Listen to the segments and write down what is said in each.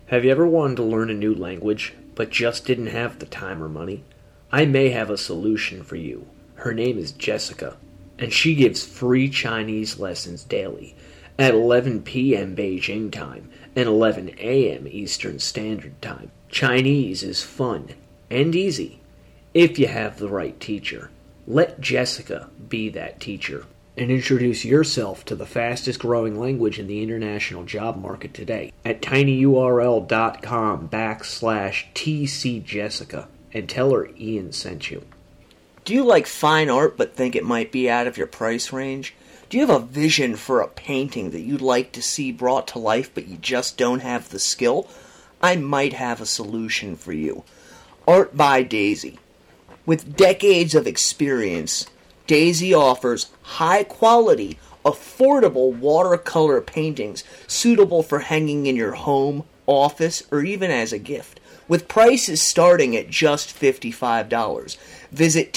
Have you ever wanted to learn a new language, but just didn't have the time or money? I may have a solution for you. Her name is Jessica, and she gives free Chinese lessons daily at 11 p.m. Beijing time and 11 a.m. Eastern Standard Time. Chinese is fun and easy if you have the right teacher. Let Jessica be that teacher and introduce yourself to the fastest growing language in the international job market today at tinyurl.com/TCJessica and tell her Ian sent you. Do you like fine art but think it might be out of your price range? Do you have a vision for a painting that you'd like to see brought to life but you just don't have the skill? I might have a solution for you. Art by Daisy. With decades of experience, Daisy offers high-quality, affordable watercolor paintings suitable for hanging in your home, office, or even as a gift, with prices starting at just $55. Visit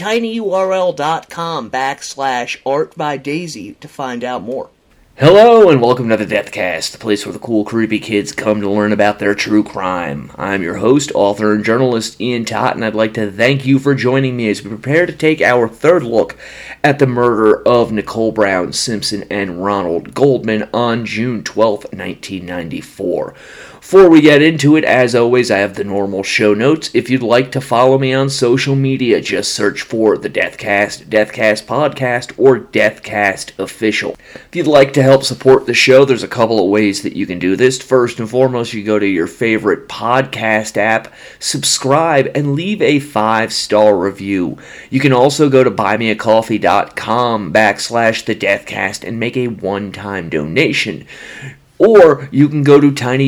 tinyurl.com/artbydaisy to find out more. Hello and welcome to the Deathcast, the place where the cool, creepy kids come to learn about their true crime. I'm your host, author, and journalist Ian Tott, and I'd like to thank you for joining me as we prepare to take our third look at the murder of Nicole Brown Simpson and Ronald Goldman on June 12, 1994. Before we get into it, as always, I have the normal show notes. If you'd like to follow me on social media, just search for The Deathcast, Deathcast Podcast, or Deathcast Official. If you'd like to help support the show, there's a couple of ways that you can do this. First and foremost, you go to your favorite podcast app, subscribe, and leave a 5-star review. You can also go to buymeacoffee.com/The Deathcast and make a one-time donation. Or you can go to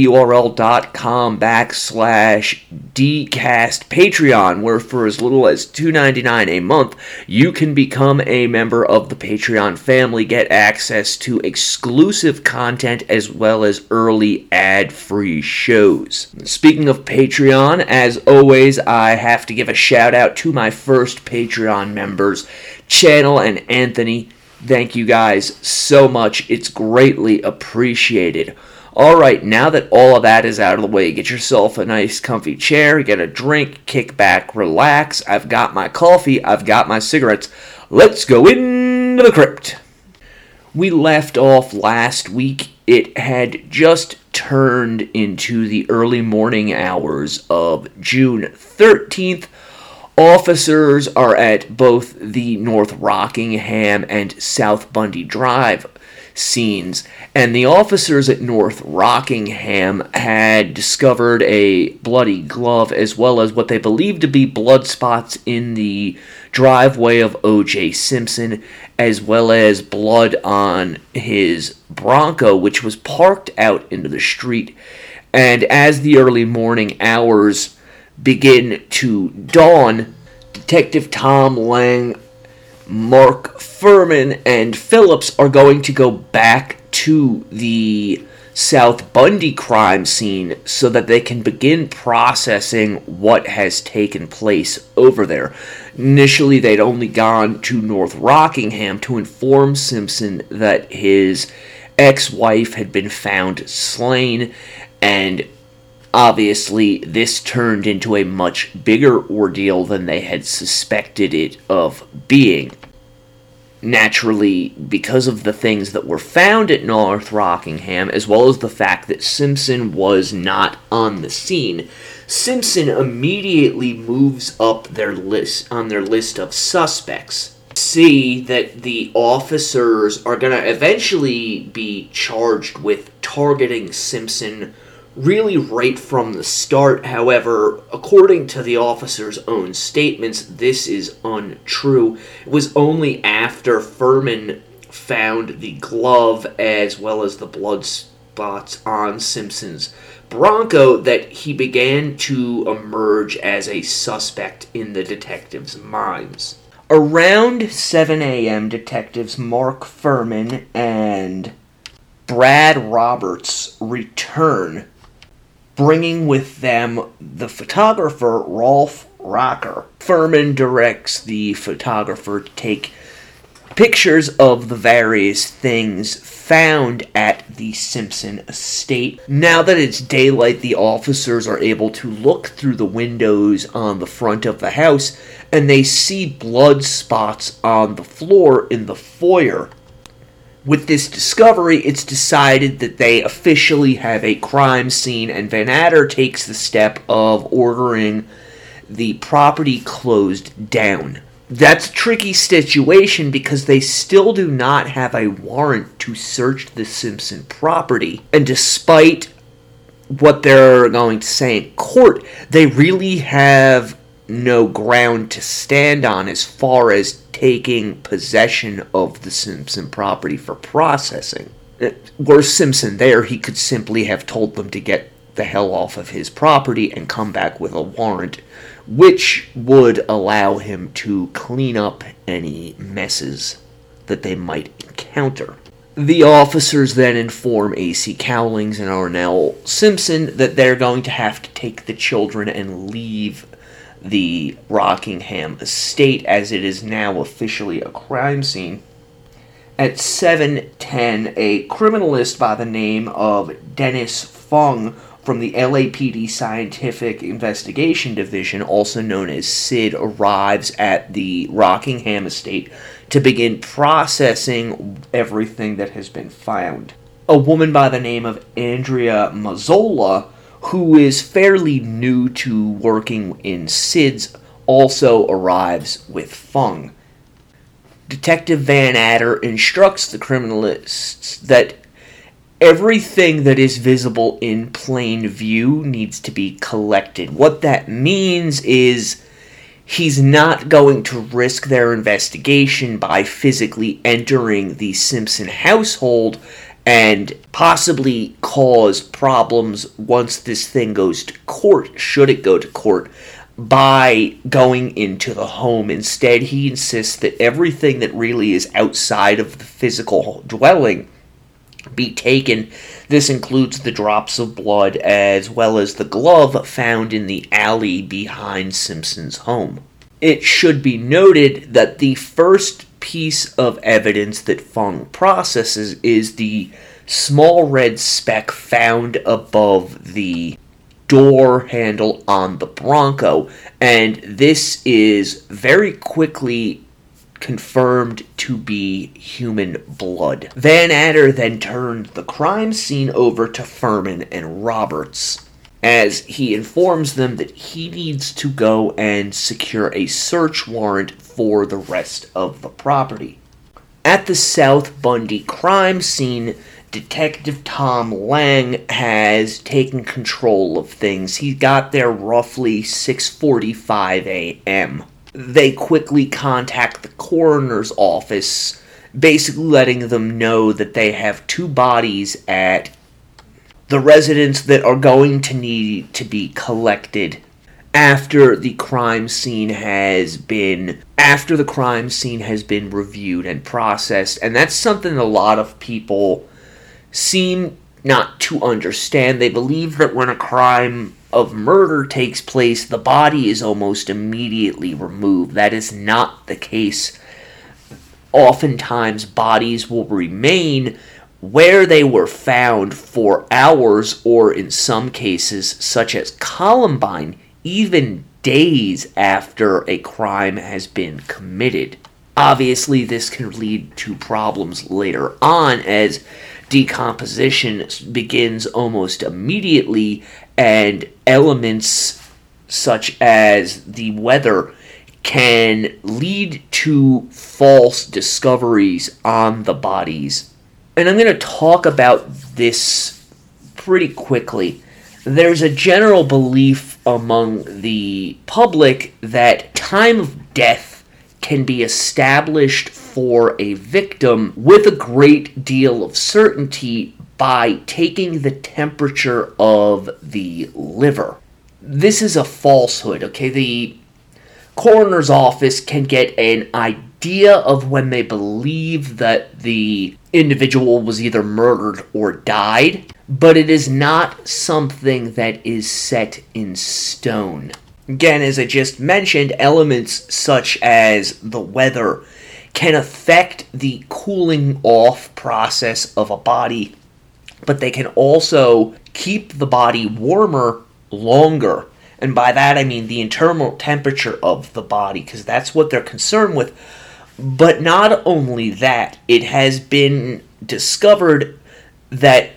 tinyurl.com/DCast Patreon, where for as little as $2.99 a month, you can become a member of the Patreon family, get access to exclusive content as well as early ad-free shows. Speaking of Patreon, as always, I have to give a shout out to my first Patreon members, Channel and Anthony. Thank you guys so much. It's greatly appreciated. Alright, now that all of that is out of the way, get yourself a nice comfy chair, get a drink, kick back, relax. I've got my coffee, I've got my cigarettes. Let's go into the crypt. We left off last week. It had just turned into the early morning hours of June 13th. Officers are at both the North Rockingham and South Bundy Drive scenes, and the officers at North Rockingham had discovered a bloody glove as well as what they believed to be blood spots in the driveway of O.J. Simpson, as well as blood on his Bronco, which was parked out into the street. And as the early morning hours begin to dawn, Detective Tom Lang, Mark Furman, and Phillips are going to go back to the South Bundy crime scene so that they can begin processing what has taken place over there. Initially, they'd only gone to North Rockingham to inform Simpson that his ex-wife had been found slain, and obviously, this turned into a much bigger ordeal than they had suspected it of being. Naturally, because of the things that were found at North Rockingham, as well as the fact that Simpson was not on the scene, Simpson immediately moves up their list of suspects. See that the officers are going to eventually be charged with targeting Simpson really right from the start. However, according to the officers' own statements, this is untrue. It was only after Furman found the glove as well as the blood spots on Simpson's Bronco that he began to emerge as a suspect in the detectives' minds. Around 7 a.m., detectives Mark Furman and Brad Roberts return, bringing with them the photographer Rolf Rocker. Furman directs the photographer to take pictures of the various things found at the Simpson estate. Now that it's daylight, the officers are able to look through the windows on the front of the house, and they see blood spots on the floor in the foyer. With this discovery, it's decided that they officially have a crime scene, and Van Adder takes the step of ordering the property closed down. That's a tricky situation because they still do not have a warrant to search the Simpson property. And despite what they're going to say in court, they really have no ground to stand on as far as taking possession of the Simpson property for processing. Were Simpson there, he could simply have told them to get the hell off of his property and come back with a warrant, which would allow him to clean up any messes that they might encounter. The officers then inform A.C. Cowlings and Arnell Simpson that they're going to have to take the children and leave the Rockingham estate, as it is now officially a crime scene. At 7:10, a criminalist by the name of Dennis Fung from the LAPD Scientific Investigation Division, also known as SID, arrives at the Rockingham estate to begin processing everything that has been found. A woman by the name of Andrea Mazzola, who is fairly new to working in SIDS, also arrives with Fung. Detective Van Adder instructs the criminalists that everything that is visible in plain view needs to be collected. What that means is he's not going to risk their investigation by physically entering the Simpson household and possibly cause problems once this thing goes to court, should it go to court, by going into the home. Instead, he insists that everything that really is outside of the physical dwelling be taken. This includes the drops of blood as well as the glove found in the alley behind Simpson's home. It should be noted that the first piece of evidence that Fung processes is the small red speck found above the door handle on the Bronco, and this is very quickly confirmed to be human blood. Van Adder then turned the crime scene over to Furman and Roberts, as he informs them that he needs to go and secure a search warrant for the rest of the property. At the South Bundy crime scene, Detective Tom Lang has taken control of things. He got there roughly 6:45 a.m. They quickly contact the coroner's office, basically letting them know that they have two bodies at the residence that are going to need to be collected after the crime scene has been reviewed and processed. And that's something a lot of people seem not to understand. They believe that when a crime of murder takes place, the body is almost immediately removed. That is not the case. Oftentimes, bodies will remain where they were found for hours, or in some cases, such as Columbine, even days after a crime has been committed. Obviously, this can lead to problems later on, as decomposition begins almost immediately, and elements such as the weather can lead to false discoveries on the bodies. And I'm going to talk about this pretty quickly. There's a general belief among the public that time of death can be established for a victim with a great deal of certainty by taking the temperature of the liver. This is a falsehood, okay? The coroner's office can get an idea of when they believe that the individual was either murdered or died, but it is not something that is set in stone. Again, as I just mentioned, elements such as the weather can affect the cooling off process of a body, but they can also keep the body warmer longer. And by that I mean the internal temperature of the body, because that's what they're concerned with. But not only that, it has been discovered that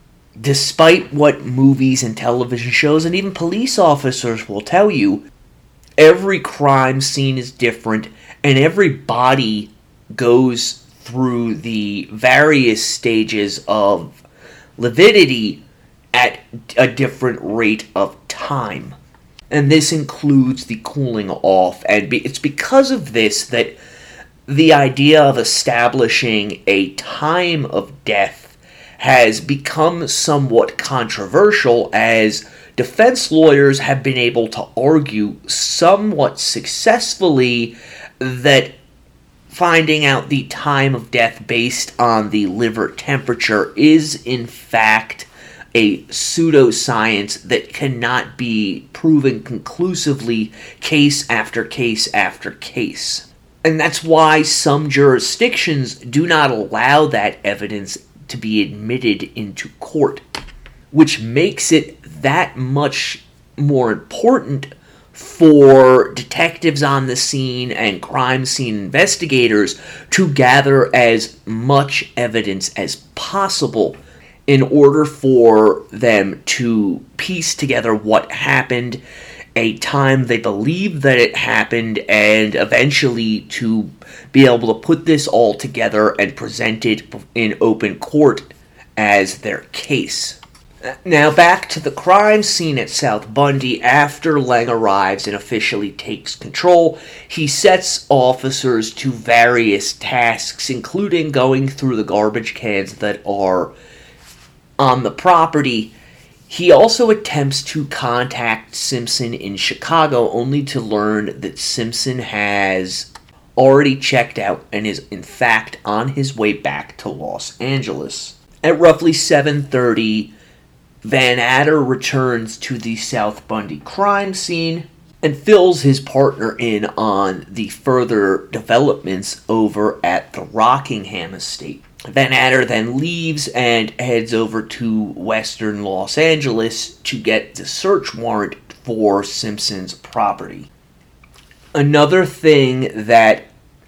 despite what movies and television shows and even police officers will tell you, every crime scene is different, and every body goes through the various stages of lividity at a different rate of time. And this includes the cooling off, and it's because of this that the idea of establishing a time of death has become somewhat controversial, as defense lawyers have been able to argue somewhat successfully that finding out the time of death based on the liver temperature is in fact a pseudoscience that cannot be proven conclusively case after case after case. And that's why some jurisdictions do not allow that evidence to be admitted into court, which makes it that much more important for detectives on the scene and crime scene investigators to gather as much evidence as possible in order for them to piece together what happened, a time they believe that it happened, and eventually to be able to put this all together and present it in open court as their case. Now back to the crime scene at South Bundy. After Lang arrives and officially takes control, he sets officers to various tasks, including going through the garbage cans that are on the property. He also attempts to contact Simpson in Chicago, only to learn that Simpson has already checked out and is in fact on his way back to Los Angeles. At roughly 7:30, Van Adder returns to the South Bundy crime scene and fills his partner in on the further developments over at the Rockingham estate. Van Adder then leaves and heads over to western Los Angeles to get the search warrant for Simpson's property. Another thing that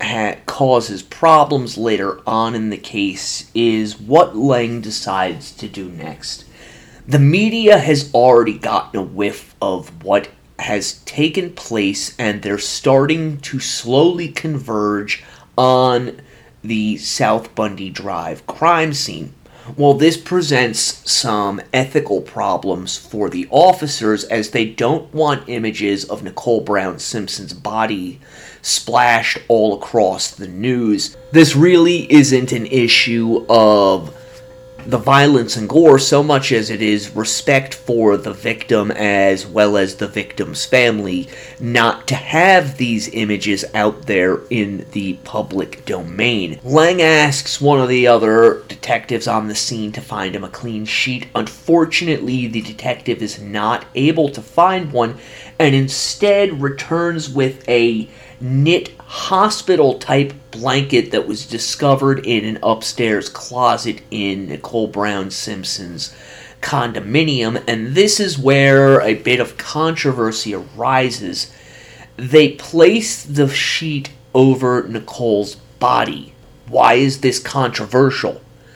causes problems later on in the case is what Lang decides to do next. The media has already gotten a whiff of what has taken place, and they're starting to slowly converge on the South Bundy Drive crime scene. Well, this presents some ethical problems for the officers, as they don't want images of Nicole Brown Simpson's body splashed all across the news. This really isn't an issue of the violence and gore so much as it is respect for the victim as well as the victim's family not to have these images out there in the public domain. Lang asks one of the other detectives on the scene to find him a clean sheet. Unfortunately, the detective is not able to find one and instead returns with a knit hospital-type blanket that was discovered in an upstairs closet in Nicole Brown Simpson's condominium, and this is where a bit of controversy arises. They place the sheet over Nicole's body. Why is this controversial?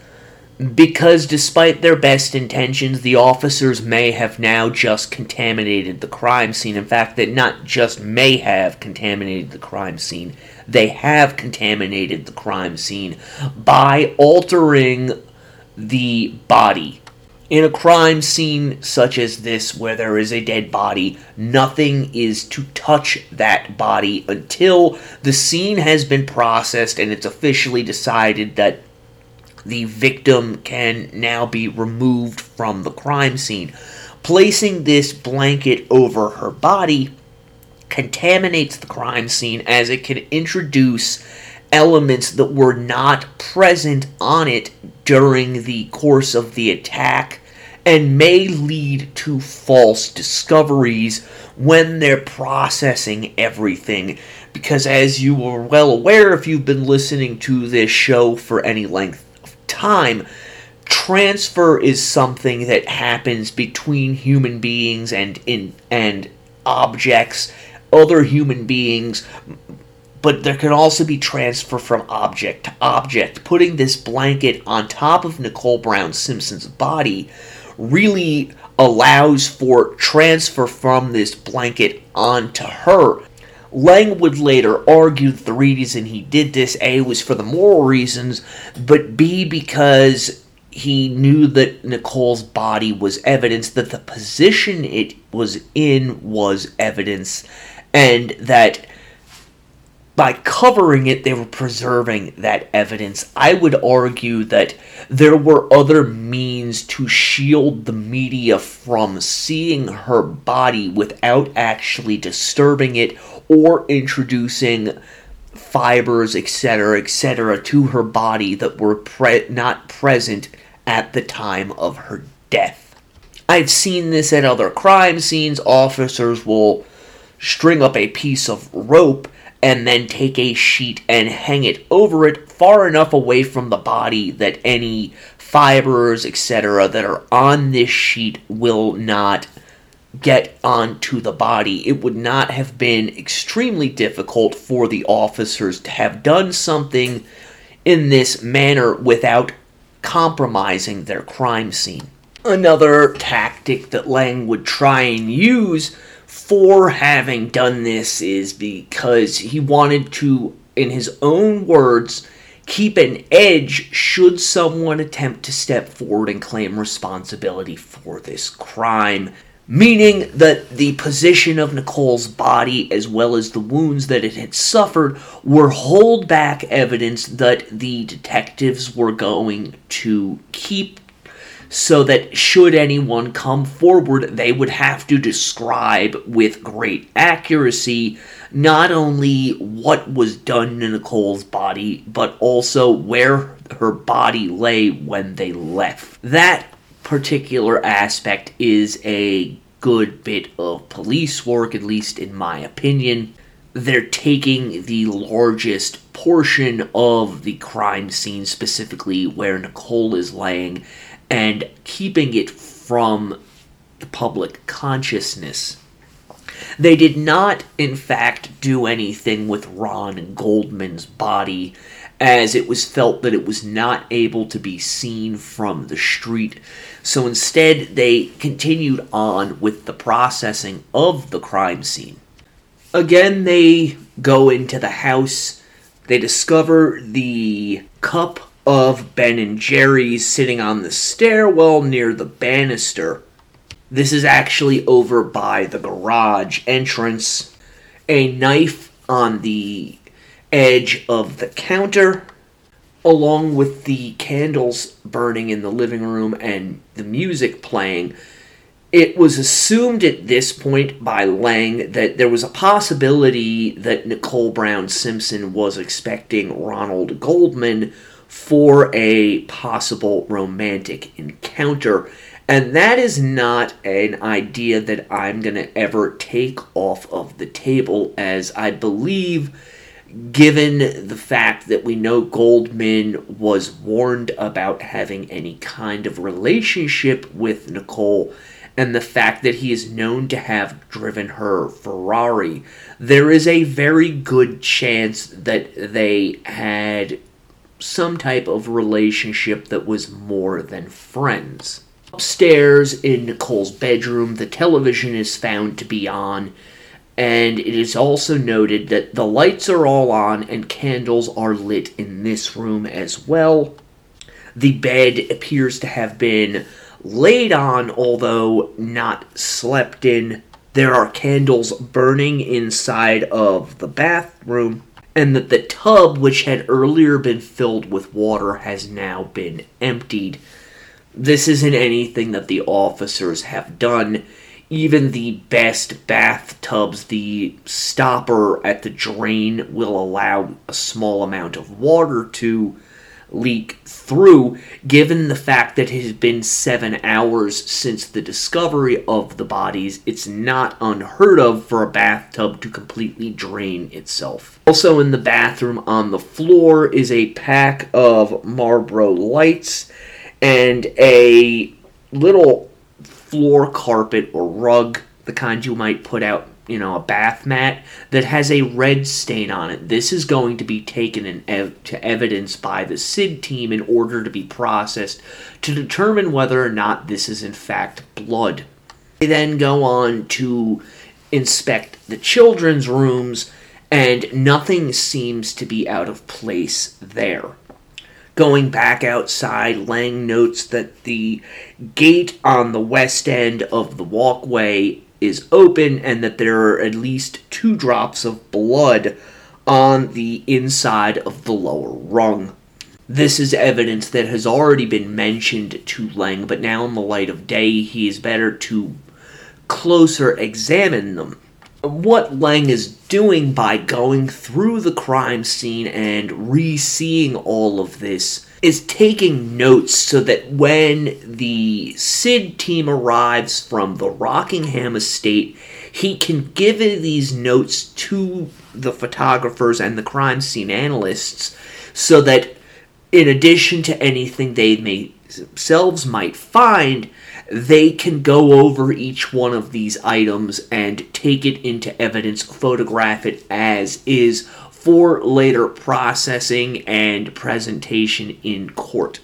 Because despite their best intentions, the officers may have now just contaminated the crime scene. In fact, they not just may have contaminated the crime scene, they have contaminated the crime scene by altering the body. In a crime scene such as this, where there is a dead body, nothing is to touch that body until the scene has been processed and it's officially decided that the victim can now be removed from the crime scene. Placing this blanket over her body contaminates the crime scene, as it can introduce elements that were not present on it during the course of the attack and may lead to false discoveries when they're processing everything, because as you are well aware if you've been listening to this show for any length of time, transfer is something that happens between human beings and objects, other human beings, but there can also be transfer from object to object. Putting this blanket on top of Nicole Brown Simpson's body really allows for transfer from this blanket onto her. Lang would later argue that the reason he did this, A, was for the moral reasons, but B, because he knew that Nicole's body was evidence, that the position it was in was evidence, and that by covering it, they were preserving that evidence. I would argue that there were other means to shield the media from seeing her body without actually disturbing it or introducing fibers, etc., to her body that were not present at the time of her death. I've seen this at other crime scenes. Officers will string up a piece of rope and then take a sheet and hang it over it far enough away from the body that any fibers, etc., that are on this sheet will not get onto the body. It would not have been extremely difficult for the officers to have done something in this manner without compromising their crime scene. Another tactic that Lang would try and use for having done this is because he wanted to, in his own words, keep an edge should someone attempt to step forward and claim responsibility for this crime. Meaning that the position of Nicole's body, as well as the wounds that it had suffered, were holdback evidence that the detectives were going to keep, so that should anyone come forward, they would have to describe with great accuracy not only what was done to Nicole's body, but also where her body lay when they left. That particular aspect is a good bit of police work, at least in my opinion. They're taking the largest portion of the crime scene, specifically where Nicole is laying, and keeping it from the public consciousness. They did not, in fact, do anything with Ron Goldman's body, as it was felt that it was not able to be seen from the street. So instead, they continued on with the processing of the crime scene. Again, they go into the house. They discover the cup of Ben & Jerry's sitting on the stairwell near the banister. This is actually over by the garage entrance. A knife on the edge of the counter, along with the candles burning in the living room and the music playing. It was assumed at this point by Lang that there was a possibility that Nicole Brown Simpson was expecting Ronald Goldman for a possible romantic encounter. And that is not an idea that I'm going to ever take off of the table, as I believe, given the fact that we know Goldman was warned about having any kind of relationship with Nicole, and the fact that he is known to have driven her Ferrari, there is a very good chance that they had some type of relationship that was more than friends. Upstairs in Nicole's bedroom, the television is found to be on, and it is also noted that the lights are all on and candles are lit in this room as well. The bed appears to have been laid on, although not slept in. There are candles burning inside of the bathroom, and that the tub, which had earlier been filled with water, has now been emptied. This isn't anything that the officers have done. Even the best bathtubs, the stopper at the drain will allow a small amount of water to leak through, given the fact that it has been 7 hours since the discovery of the bodies. It's not unheard of for a bathtub to completely drain itself. Also in the bathroom on the floor is a pack of Marlboro Lights and a little floor carpet or rug, the kind you might put out, a bath mat, that has a red stain on it. This is going to be taken to evidence by the SID team in order to be processed to determine whether or not this is in fact blood. They then go on to inspect the children's rooms, and nothing seems to be out of place there. Going back outside, Lang notes that the gate on the west end of the walkway is open and that there are at least 2 drops of blood on the inside of the lower rung. This is evidence that has already been mentioned to Lang, but now in the light of day, he is better to closer examine them. What Lang is doing by going through the crime scene and re-seeing all of this is taking notes so that when the SID team arrives from the Rockingham estate, he can give these notes to the photographers and the crime scene analysts so that in addition to anything they themselves might find, they can go over each one of these items and take it into evidence, photograph it as is, for later processing and presentation in court.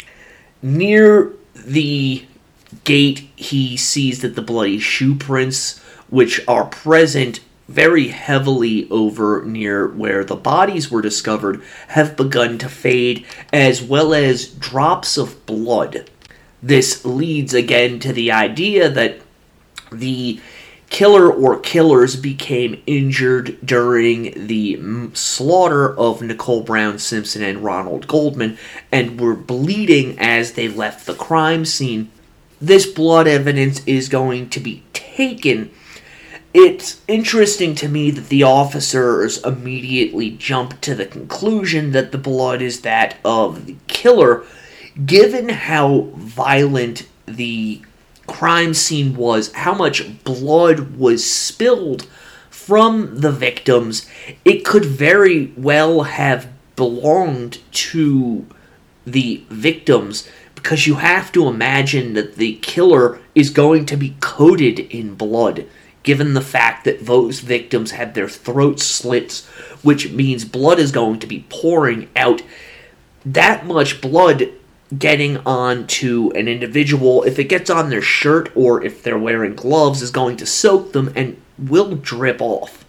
Near the gate, he sees that the bloody shoe prints, which are present very heavily over near where the bodies were discovered, have begun to fade, as well as drops of blood. This leads again to the idea that the killer or killers became injured during the slaughter of Nicole Brown Simpson and Ronald Goldman and were bleeding as they left the crime scene. This blood evidence is going to be taken. It's interesting to me that the officers immediately jump to the conclusion that the blood is that of the killer, given how violent the crime scene was, how much blood was spilled from the victims. It could very well have belonged to the victims, because you have to imagine that the killer is going to be coated in blood, given the fact that those victims had their throats slit, which means blood is going to be pouring out. That much blood getting onto an individual, if it gets on their shirt or if they're wearing gloves, is going to soak them and will drip off.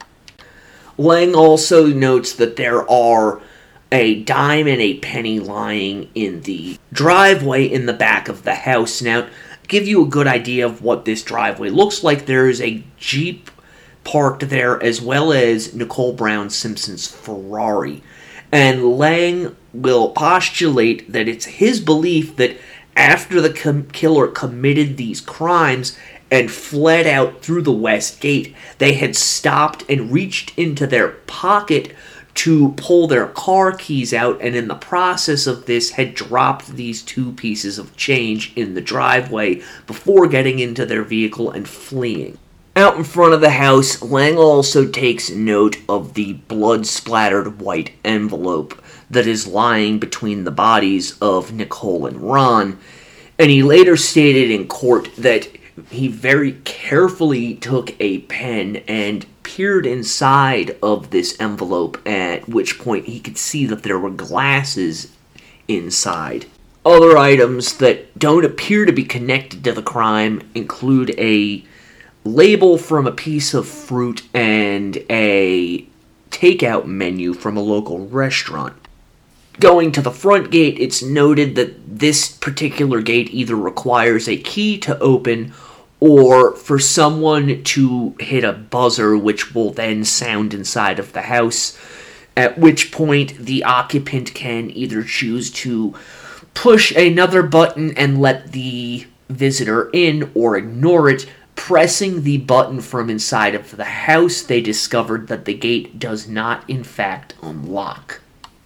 Lang also notes that there are a dime and a penny lying in the driveway in the back of the house. Now, to give you a good idea of what this driveway looks like, there is a Jeep parked there, as well as Nicole Brown Simpson's Ferrari. And Lang will postulate that it's his belief that after the killer committed these crimes and fled out through the west gate, they had stopped and reached into their pocket to pull their car keys out, and in the process of this had dropped these 2 pieces of change in the driveway before getting into their vehicle and fleeing. Out in front of the house, Lang also takes note of the blood-splattered white envelope that is lying between the bodies of Nicole and Ron, and he later stated in court that he very carefully took a pen and peered inside of this envelope, at which point he could see that there were glasses inside. Other items that don't appear to be connected to the crime include a label from a piece of fruit and a takeout menu from a local restaurant. Going to the front gate, it's noted that this particular gate either requires a key to open or for someone to hit a buzzer, which will then sound inside of the house, at which point the occupant can either choose to push another button and let the visitor in or ignore it. Pressing the button from inside of the house, they discovered that the gate does not, in fact, unlock.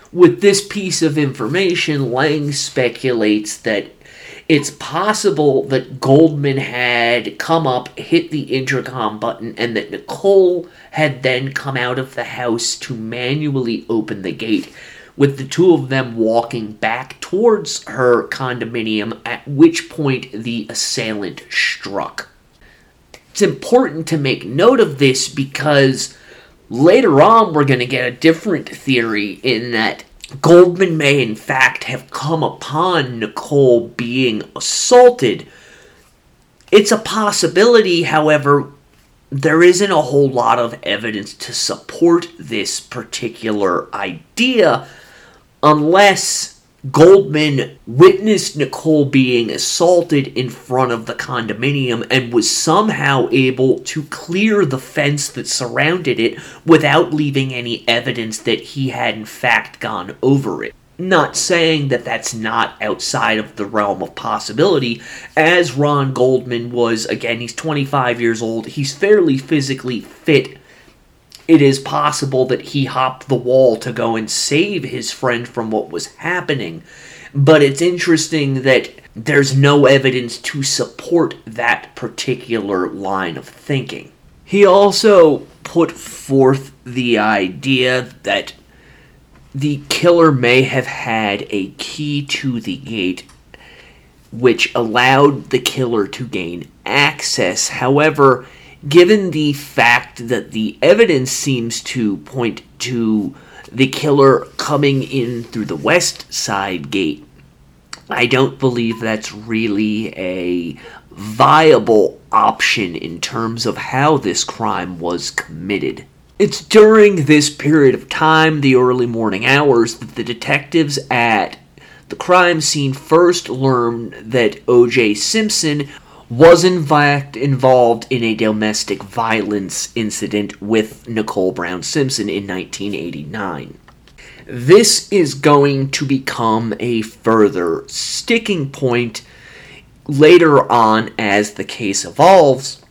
With this piece of information, Lang speculates that it's possible that Goldman had come up, hit the intercom button, and that Nicole had then come out of the house to manually open the gate, with the two of them walking back towards her condominium, at which point the assailant struck. It's important to make note of this because later on we're going to get a different theory in that Goldman may in fact have come upon Nicole being assaulted. It's a possibility, however, there isn't a whole lot of evidence to support this particular idea unless Goldman witnessed Nicole being assaulted in front of the condominium and was somehow able to clear the fence that surrounded it without leaving any evidence that he had in fact gone over it. Not saying that that's not outside of the realm of possibility, as Ron Goldman was, again, he's 25 years old, he's fairly physically fit. It is possible that he hopped the wall to go and save his friend from what was happening, but it's interesting that there's no evidence to support that particular line of thinking. He also put forth the idea that the killer may have had a key to the gate which allowed the killer to gain access. However, given the fact that the evidence seems to point to the killer coming in through the west side gate, I don't believe that's really a viable option in terms of how this crime was committed. It's during this period of time, the early morning hours, that the detectives at the crime scene first learned that O.J. Simpson was in fact involved in a domestic violence incident with Nicole Brown Simpson in 1989. This is going to become a further sticking point later on as the case evolves,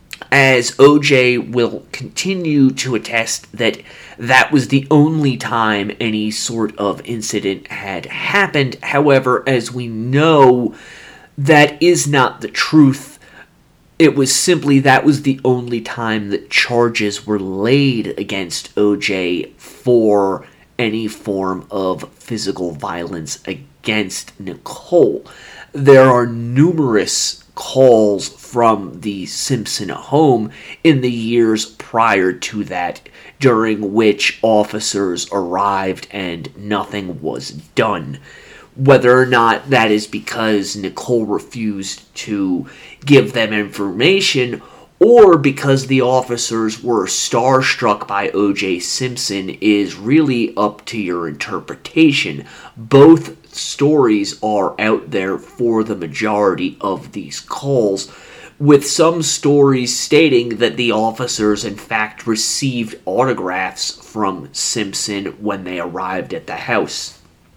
as O.J. will continue to attest that that was the only time any sort of incident had happened. However, as we know, that is not the truth. It was simply that was the only time that charges were laid against O.J. for any form of physical violence against Nicole. There are numerous calls from the Simpson home in the years prior to that, during which officers arrived and nothing was done. Whether or not that is because Nicole refused to give them information, or because the officers were starstruck by O.J. Simpson, is really up to your interpretation. Both stories are out there for the majority of these calls, with some stories stating that the officers in fact received autographs from Simpson when they arrived at the house.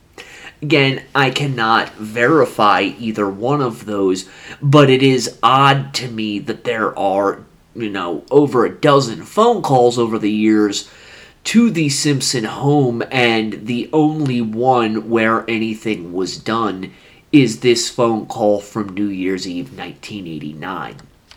Again, I cannot verify either one of those, but it is odd to me that there are, over a dozen phone calls over the years to the Simpson home, and the only one where anything was done is this phone call from New Year's Eve 1989.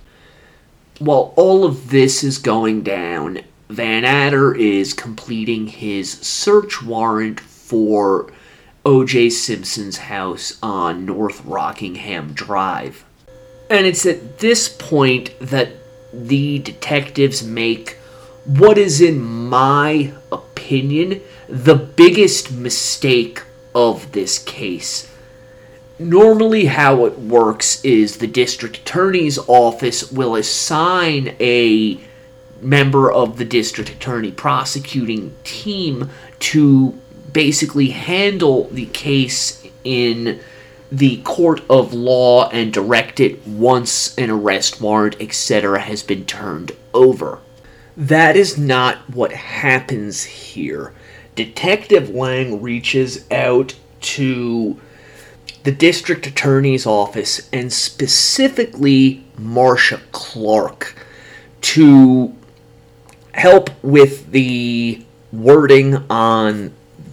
While all of this is going down, Van Adder is completing his search warrant for O.J. Simpson's house on North Rockingham Drive. And it's at this point that the detectives make what is, in my opinion, the biggest mistake of this case. Normally how it works is the district attorney's office will assign a member of the district attorney prosecuting team to basically handle the case in the court of law and direct it once an arrest warrant, etc., has been turned over. That is not what happens here. Detective Lang reaches out to the district attorney's office, and specifically Marcia Clark, to help with the wording on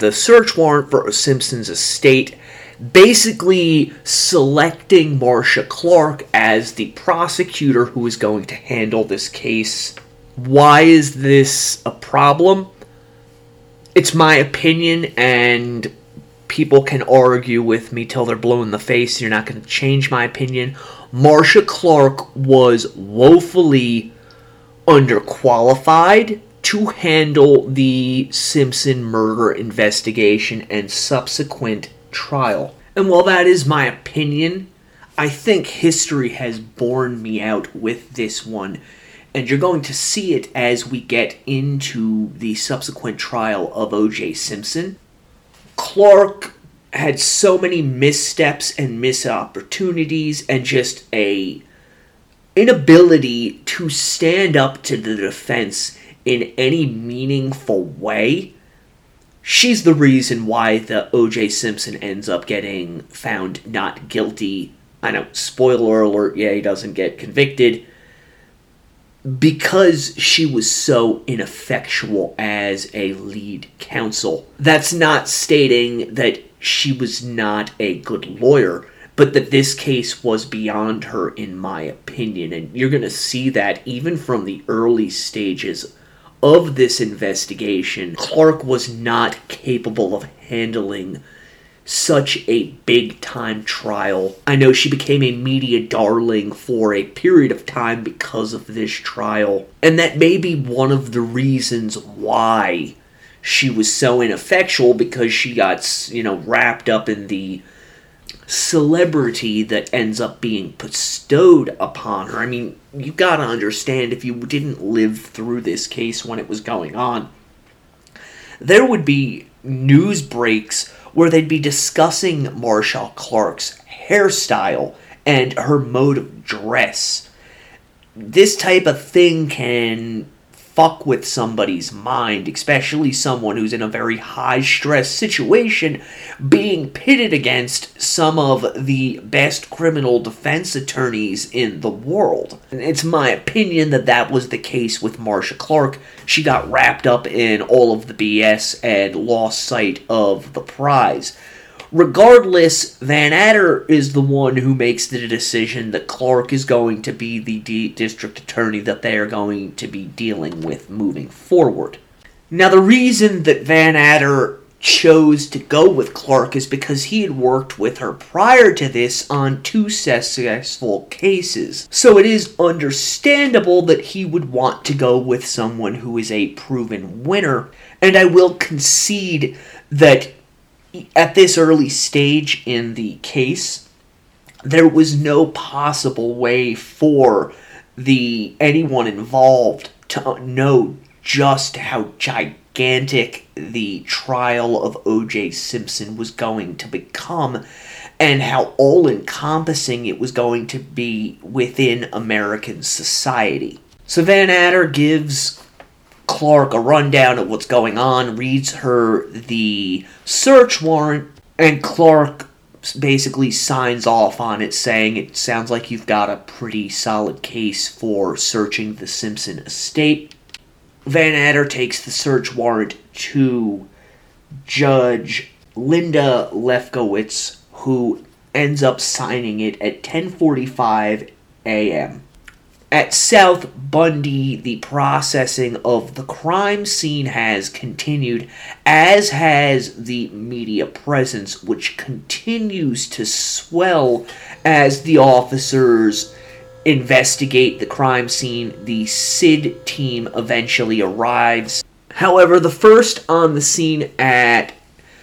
the search warrant for Simpson's estate, basically selecting Marcia Clark as the prosecutor who is going to handle this case. Why is this a problem? It's my opinion, and people can argue with me till they're blue in the face. You're not going to change my opinion. Marcia Clark was woefully underqualified to handle the Simpson murder investigation and subsequent trial. And while that is my opinion, I think history has borne me out with this one. And you're going to see it as we get into the subsequent trial of O.J. Simpson. Clark had so many missteps and missed opportunities and just a inability to stand up to the defense in any meaningful way. She's the reason why the O.J. Simpson ends up getting found not guilty. I know, spoiler alert, yeah, he doesn't get convicted. Because she was so ineffectual as a lead counsel. That's not stating that she was not a good lawyer, but that this case was beyond her, in my opinion. And you're going to see that even from the early stages of this investigation. Clark was not capable of handling such a big-time trial. I know she became a media darling for a period of time because of this trial, and that may be one of the reasons why she was so ineffectual, because she got, wrapped up in the celebrity that ends up being bestowed upon her. I mean, you gotta understand, if you didn't live through this case when it was going on, there would be news breaks where they'd be discussing Marcia Clark's hairstyle and her mode of dress. This type of thing can fuck with somebody's mind, especially someone who's in a very high-stress situation, being pitted against some of the best criminal defense attorneys in the world. It's my opinion that that was the case with Marcia Clark. She got wrapped up in all of the BS and lost sight of the prize. Regardless, Van Adder is the one who makes the decision that Clark is going to be the district attorney that they are going to be dealing with moving forward. Now, the reason that Van Adder chose to go with Clark is because he had worked with her prior to this on 2 successful cases. So it is understandable that he would want to go with someone who is a proven winner. And I will concede that at this early stage in the case, there was no possible way for anyone involved to know just how gigantic the trial of O.J. Simpson was going to become, and how all-encompassing it was going to be within American society. So Van Adder gives Clark a rundown of what's going on, reads her the search warrant, and Clark basically signs off on it, saying it sounds like you've got a pretty solid case for searching the Simpson estate. Van Adder takes the search warrant to Judge Linda Lefkowitz, who ends up signing it at 10:45 a.m. At South Bundy, the processing of the crime scene has continued, as has the media presence, which continues to swell as the officers investigate the crime scene. The SID team eventually arrives. However, the first on the scene at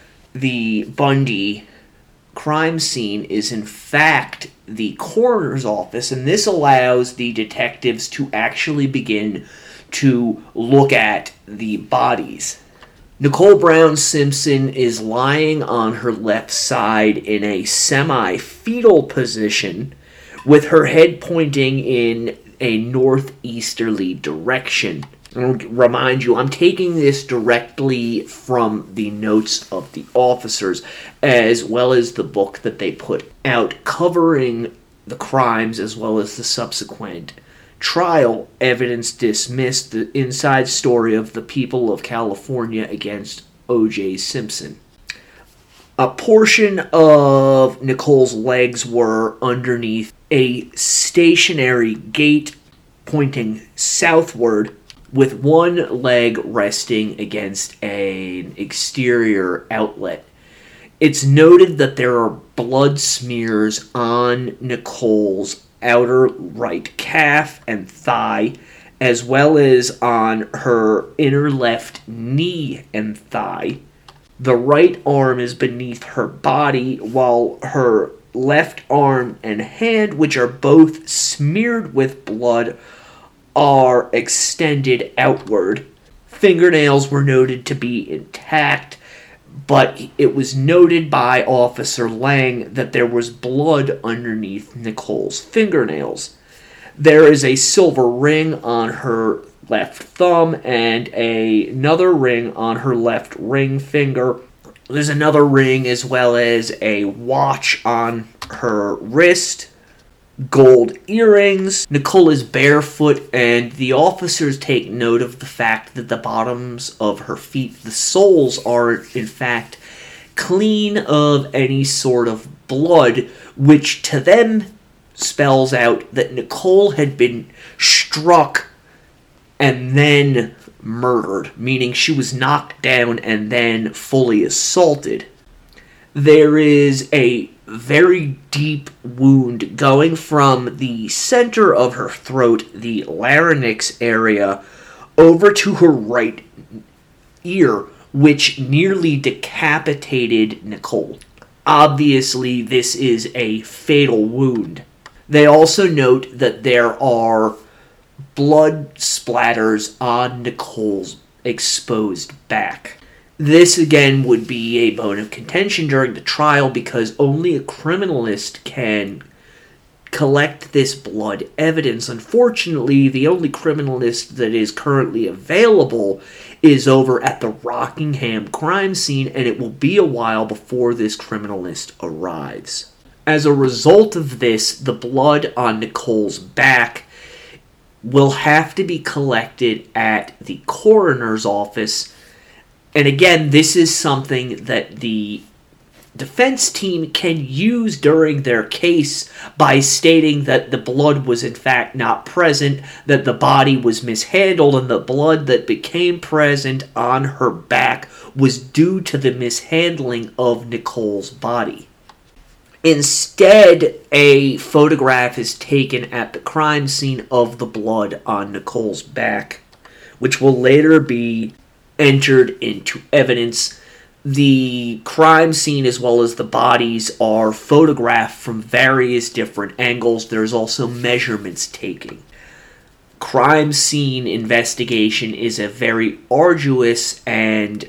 the Bundy crime scene is in fact the coroner's office, and this allows the detectives to actually begin to look at the bodies. Nicole Brown Simpson is lying on her left side in a semi-fetal position, with her head pointing in a northeasterly direction. I'll remind you, I'm taking this directly from the notes of the officers, as well as the book that they put out covering the crimes as well as the subsequent trial. Evidence Dismissed, the inside story of the people of California against O.J. Simpson. A portion of Nicole's legs were underneath a stationary gate pointing southward, with one leg resting against an exterior outlet. It's noted that there are blood smears on Nicole's outer right calf and thigh, as well as on her inner left knee and thigh. The right arm is beneath her body, while her left arm and hand, which are both smeared with blood, are extended outward. Fingernails were noted to be intact, but it was noted by Officer Lang that there was blood underneath Nicole's fingernails. There is a silver ring on her left thumb and another ring on her left ring finger. There's another ring as well as a watch on her wrist, gold earrings. Nicole is barefoot, and the officers take note of the fact that the bottoms of her feet, the soles, are in fact clean of any sort of blood, which to them spells out that Nicole had been struck and then murdered, meaning she was knocked down and then fully assaulted. There is a very deep wound going from the center of her throat, the larynx area, over to her right ear, which nearly decapitated Nicole. Obviously, this is a fatal wound. They also note that there are blood splatters on Nicole's exposed back. This again would be a bone of contention during the trial because only a criminalist can collect this blood evidence. Unfortunately, the only criminalist that is currently available is over at the Rockingham crime scene, and it will be a while before this criminalist arrives. As a result of this, the blood on Nicole's back will have to be collected at the coroner's office. And again, this is something that the defense team can use during their case by stating that the blood was in fact not present, that the body was mishandled, and the blood that became present on her back was due to the mishandling of Nicole's body. Instead, a photograph is taken at the crime scene of the blood on Nicole's back, which will later be entered into evidence. The crime scene as well as the bodies are photographed from various different angles. There's also measurements taken. Crime scene investigation is a very arduous and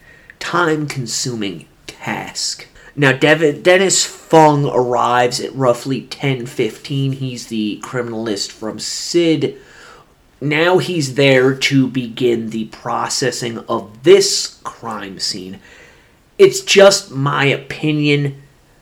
time-consuming task. Now, Dennis Fung arrives at roughly 10:15. He's the criminalist from SID. Now he's there to begin the processing of this crime scene. It's just my opinion.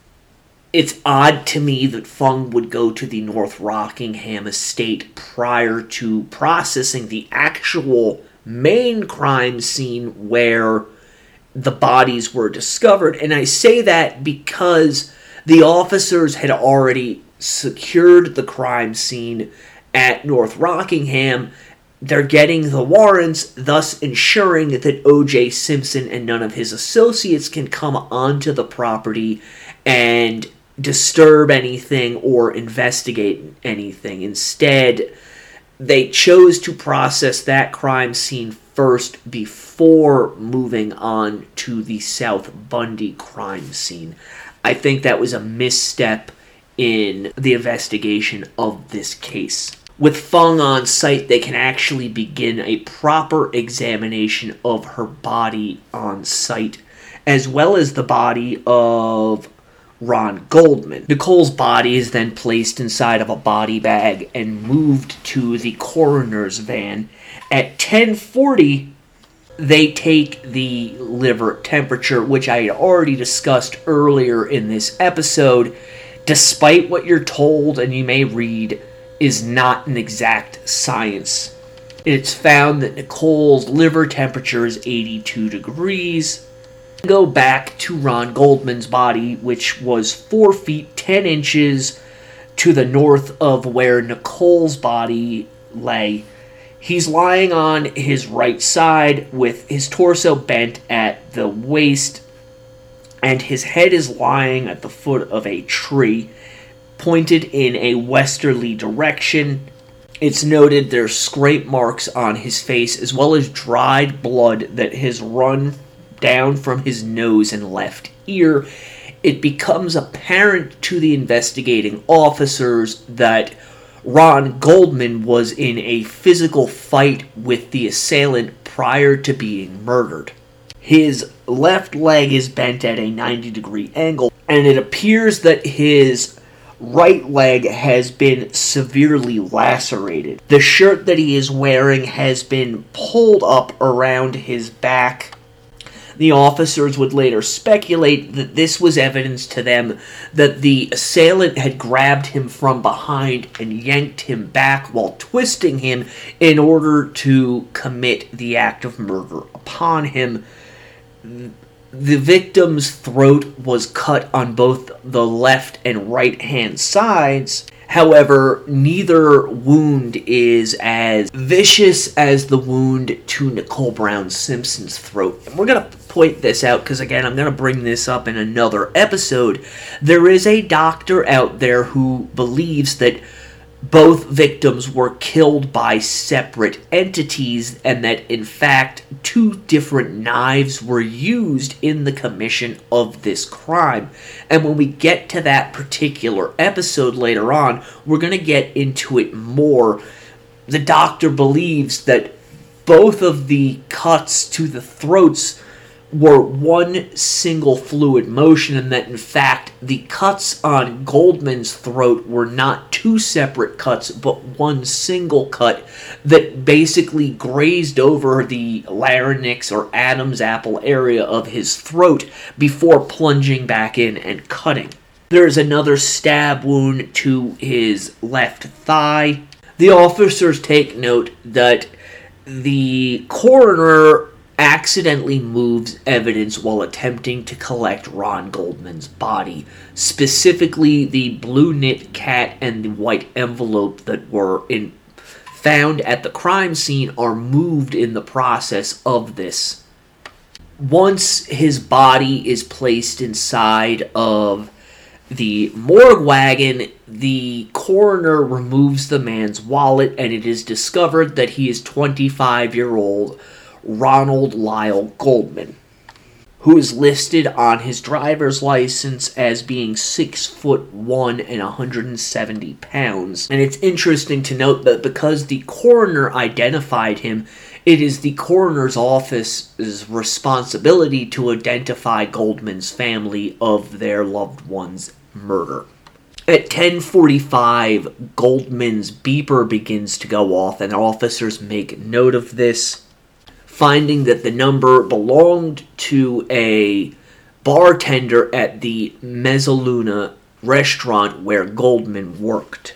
It's odd to me that Fung would go to the North Rockingham estate prior to processing the actual main crime scene where the bodies were discovered. And I say that because the officers had already secured the crime scene at North Rockingham. They're getting the warrants, thus ensuring that O.J. Simpson and none of his associates can come onto the property and disturb anything or investigate anything. Instead, they chose to process that crime scene first before moving on to the South Bundy crime scene. I think that was a misstep in the investigation of this case. With Fung on site, they can actually begin a proper examination of her body on site, as well as the body of Ron Goldman. Nicole's body is then placed inside of a body bag and moved to the coroner's van. At 10:40, they take the liver temperature, which I had already discussed earlier in this episode. Despite what you're told and you may read, is not an exact science. It's found that Nicole's liver temperature is 82 degrees. Go back to Ron Goldman's body, which was 4 feet 10 inches to the north of where Nicole's body lay. He's lying on his right side with his torso bent at the waist, and his head is lying at the foot of a tree, pointed in a westerly direction. It's noted there's scrape marks on his face, as well as dried blood that has run down from his nose and left ear. It becomes apparent to the investigating officers that Ron Goldman was in a physical fight with the assailant prior to being murdered. His left leg is bent at a 90-degree angle, and it appears that his right leg has been severely lacerated. The shirt that he is wearing has been pulled up around his back. The officers would later speculate that this was evidence to them that the assailant had grabbed him from behind and yanked him back while twisting him in order to commit the act of murder upon him. The victim's throat was cut on both the left and right hand sides. However, neither wound is as vicious as the wound to Nicole Brown Simpson's throat. And we're going to point this out because, again, I'm going to bring this up in another episode. There is a doctor out there who believes that both victims were killed by separate entities and that, in fact, 2 different knives were used in the commission of this crime. And when we get to that particular episode later on, we're going to get into it more. The doctor believes that both of the cuts to the throats were one single fluid motion, and that in fact the cuts on Goldman's throat were not 2 separate cuts but one single cut that basically grazed over the larynx or Adam's apple area of his throat before plunging back in and cutting. There's another stab wound to his left thigh. The officers take note that the coroner accidentally moves evidence while attempting to collect Ron Goldman's body, specifically the blue knit cat and the white envelope that were found at the crime scene are moved in the process of this. Once his body is placed inside of the morgue wagon, the coroner removes the man's wallet, and it is discovered that he is 25-year-old Ronald Lyle Goldman, who is listed on his driver's license as being 6'1" and 170 pounds. And it's interesting to note that because the coroner identified him, it is the coroner's office's responsibility to identify Goldman's family of their loved one's murder. At 10:45, Goldman's beeper begins to go off, and officers make note of this, finding that the number belonged to a bartender at the Mezzaluna restaurant where Goldman worked.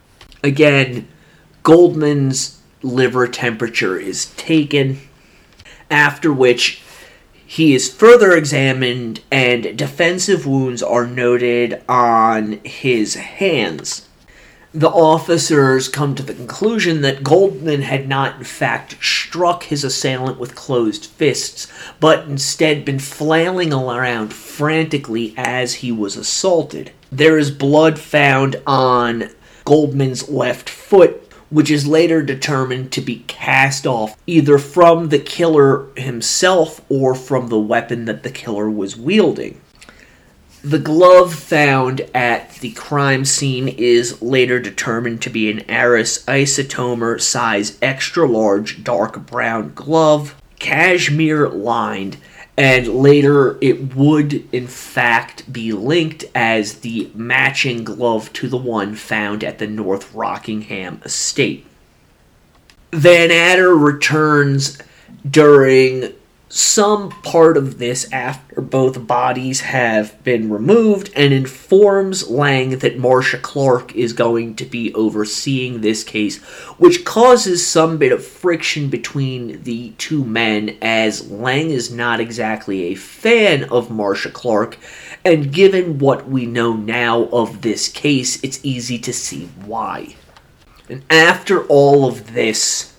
Again, Goldman's liver temperature is taken, after which he is further examined and defensive wounds are noted on his hands. The officers come to the conclusion that Goldman had not in fact struck his assailant with closed fists, but instead been flailing around frantically as he was assaulted. There is blood found on Goldman's left foot, which is later determined to be cast off either from the killer himself or from the weapon that the killer was wielding. The glove found at the crime scene is later determined to be an Aris Isotomer size extra large dark brown glove, cashmere lined, and later it would in fact be linked as the matching glove to the one found at the North Rockingham estate. Van Adder returns during some part of this after both bodies have been removed and informs Lang that Marcia Clark is going to be overseeing this case, which causes some bit of friction between the two men, as Lang is not exactly a fan of Marcia Clark, and given what we know now of this case, it's easy to see why. And after all of this,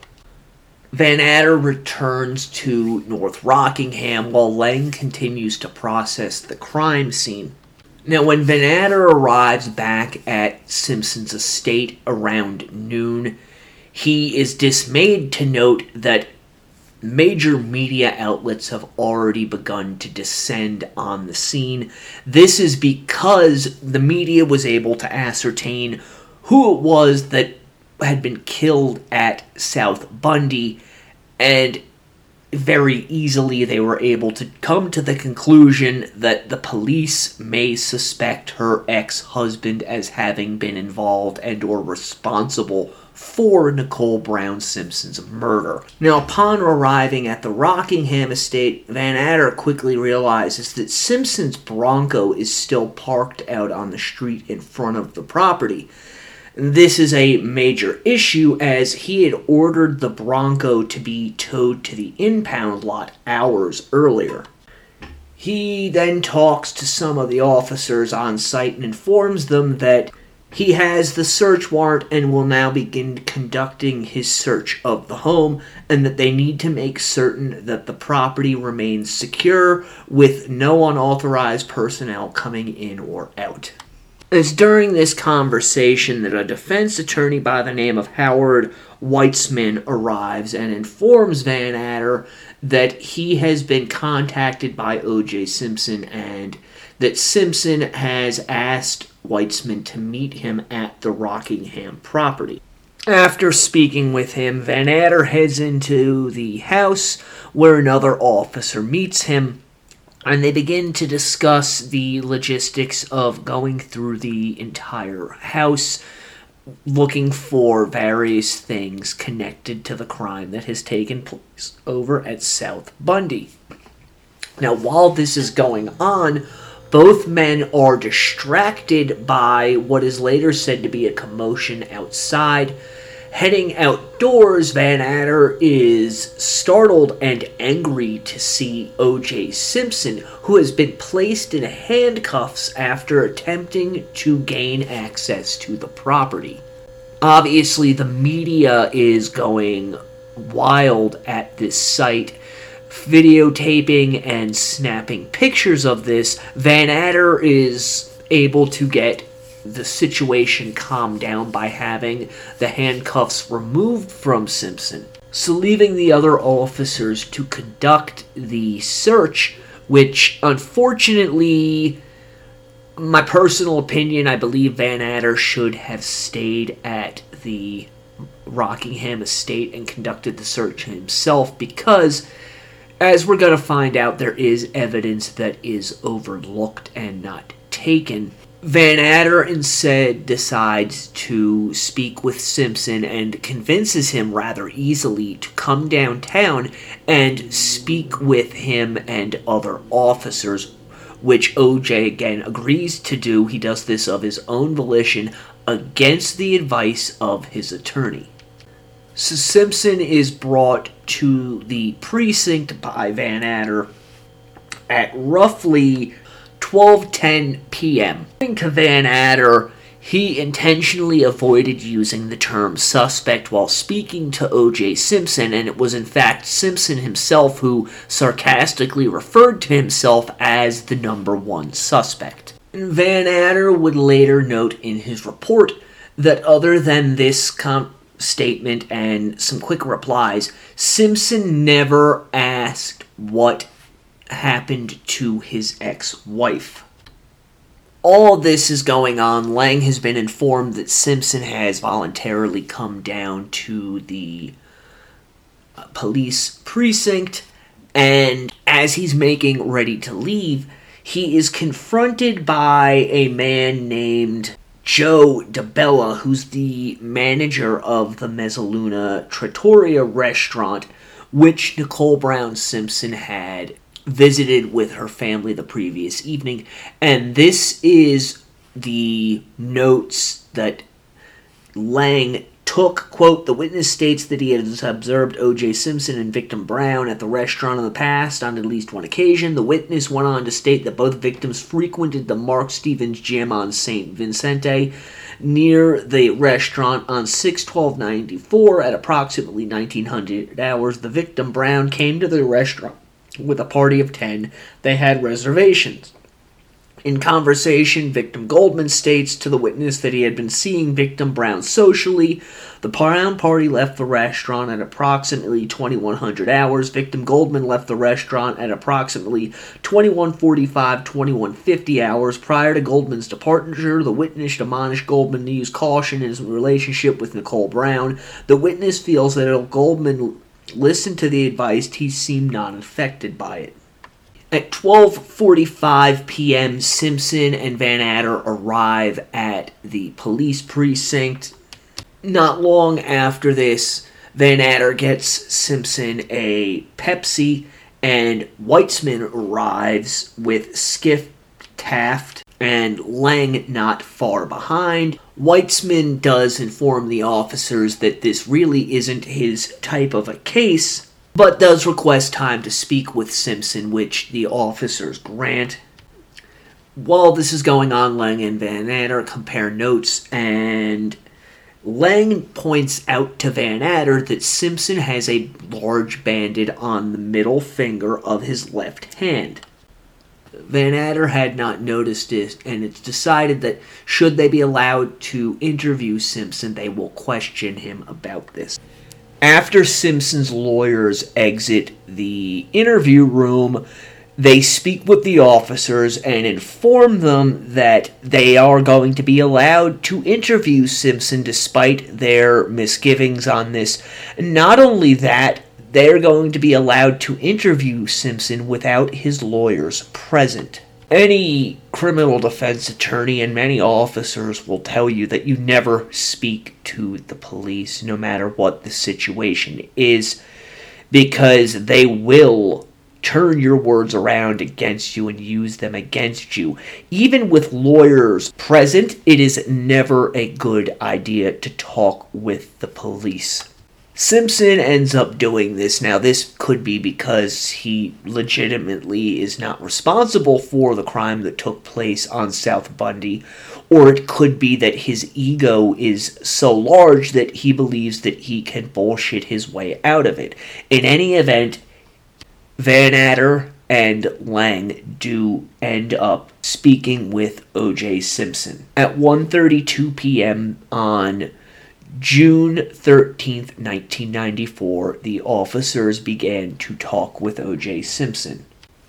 Van Adder returns to North Rockingham while Lang continues to process the crime scene. Now, when Van Adder arrives back at Simpson's estate around noon, he is dismayed to note that major media outlets have already begun to descend on the scene. This is because the media was able to ascertain who it was that had been killed at South Bundy, and very easily they were able to come to the conclusion that the police may suspect her ex-husband as having been involved and or responsible for Nicole Brown Simpson's murder. Now, upon arriving at the Rockingham estate, Van Adder quickly realizes that Simpson's Bronco is still parked out on the street in front of the property. This is a major issue, as he had ordered the Bronco to be towed to the impound lot hours earlier. He then talks to some of the officers on site and informs them that he has the search warrant and will now begin conducting his search of the home, and that they need to make certain that the property remains secure with no unauthorized personnel coming in or out. It's during this conversation that a defense attorney by the name of Howard Weitzman arrives and informs Van Adder that he has been contacted by O.J. Simpson and that Simpson has asked Weitzman to meet him at the Rockingham property. After speaking with him, Van Adder heads into the house where another officer meets him, and they begin to discuss the logistics of going through the entire house, looking for various things connected to the crime that has taken place over at South Bundy. Now, while this is going on, both men are distracted by what is later said to be a commotion outside. Heading outdoors, Van Adder is startled and angry to see O.J. Simpson, who has been placed in handcuffs after attempting to gain access to the property. Obviously, the media is going wild at this site, videotaping and snapping pictures of this. Van Adder is able to get the situation calmed down by having the handcuffs removed from Simpson, so leaving the other officers to conduct the search, which unfortunately, my personal opinion, I believe Van Adder should have stayed at the Rockingham estate and conducted the search himself, because as we're going to find out, there is evidence that is overlooked and not taken. Van Adder instead decides to speak with Simpson and convinces him rather easily to come downtown and speak with him and other officers, which OJ again agrees to do. He does this of his own volition against the advice of his attorney. So Simpson is brought to the precinct by Van Adder at roughly 12:10 p.m. According to Van Adder, he intentionally avoided using the term suspect while speaking to O.J. Simpson, and it was in fact Simpson himself who sarcastically referred to himself as the number one suspect. And Van Adder would later note in his report that other than this statement and some quick replies, Simpson never asked what happened to his ex-wife. All this is going on. Lang has been informed that Simpson has voluntarily come down to the police precinct, and as he's making ready to leave, he is confronted by a man named Joe DeBella, who's the manager of the Mezzaluna Trattoria restaurant, which Nicole Brown Simpson had visited with her family the previous evening. And this is the notes that Lang took. Quote, the witness states that he has observed O.J. Simpson and victim Brown at the restaurant in the past on at least one occasion. The witness went on to state that both victims frequented the Mark Stevens Gym on St. Vicente near the restaurant on 6/12/94 at approximately 1900 hours. The victim Brown came to the restaurant with a party of 10. They had reservations. In conversation, victim Goldman states to the witness that he had been seeing victim Brown socially. The Brown party left the restaurant at approximately 2100 hours. Victim Goldman left the restaurant at approximately 21:45, 21:50 hours. Prior to Goldman's departure, the witness admonished Goldman to use caution in his relationship with Nicole Brown. The witness feels that if Goldman listened to the advice, he seemed not affected by it. At 12:45 p.m., Simpson and Van Adder arrive at the police precinct. Not long after this, Van Adder gets Simpson a Pepsi, and Weitzman arrives with Skiff, Taft, and Lang not far behind. Weitzman does inform the officers that this really isn't his type of a case, but does request time to speak with Simpson, which the officers grant. While this is going on, Lang and Van Adder compare notes, and Lang points out to Van Adder that Simpson has a large bandage on the middle finger of his left hand. Van Adder had not noticed it, and it's decided that should they be allowed to interview Simpson, they will question him about this. After Simpson's lawyers exit the interview room, they speak with the officers and inform them that they are going to be allowed to interview Simpson despite their misgivings on this. Not only that, they're going to be allowed to interview Simpson without his lawyers present. Any criminal defense attorney and many officers will tell you that you never speak to the police, no matter what the situation is, because they will turn your words around against you and use them against you. Even with lawyers present, it is never a good idea to talk with the police. Simpson ends up doing this. Now, this could be because he legitimately is not responsible for the crime that took place on South Bundy, or it could be that his ego is so large that he believes that he can bullshit his way out of it. In any event, Van Adder and Lang do end up speaking with O.J. Simpson. At 1:32 p.m. on June 13th, 1994, the officers began to talk with O.J. Simpson.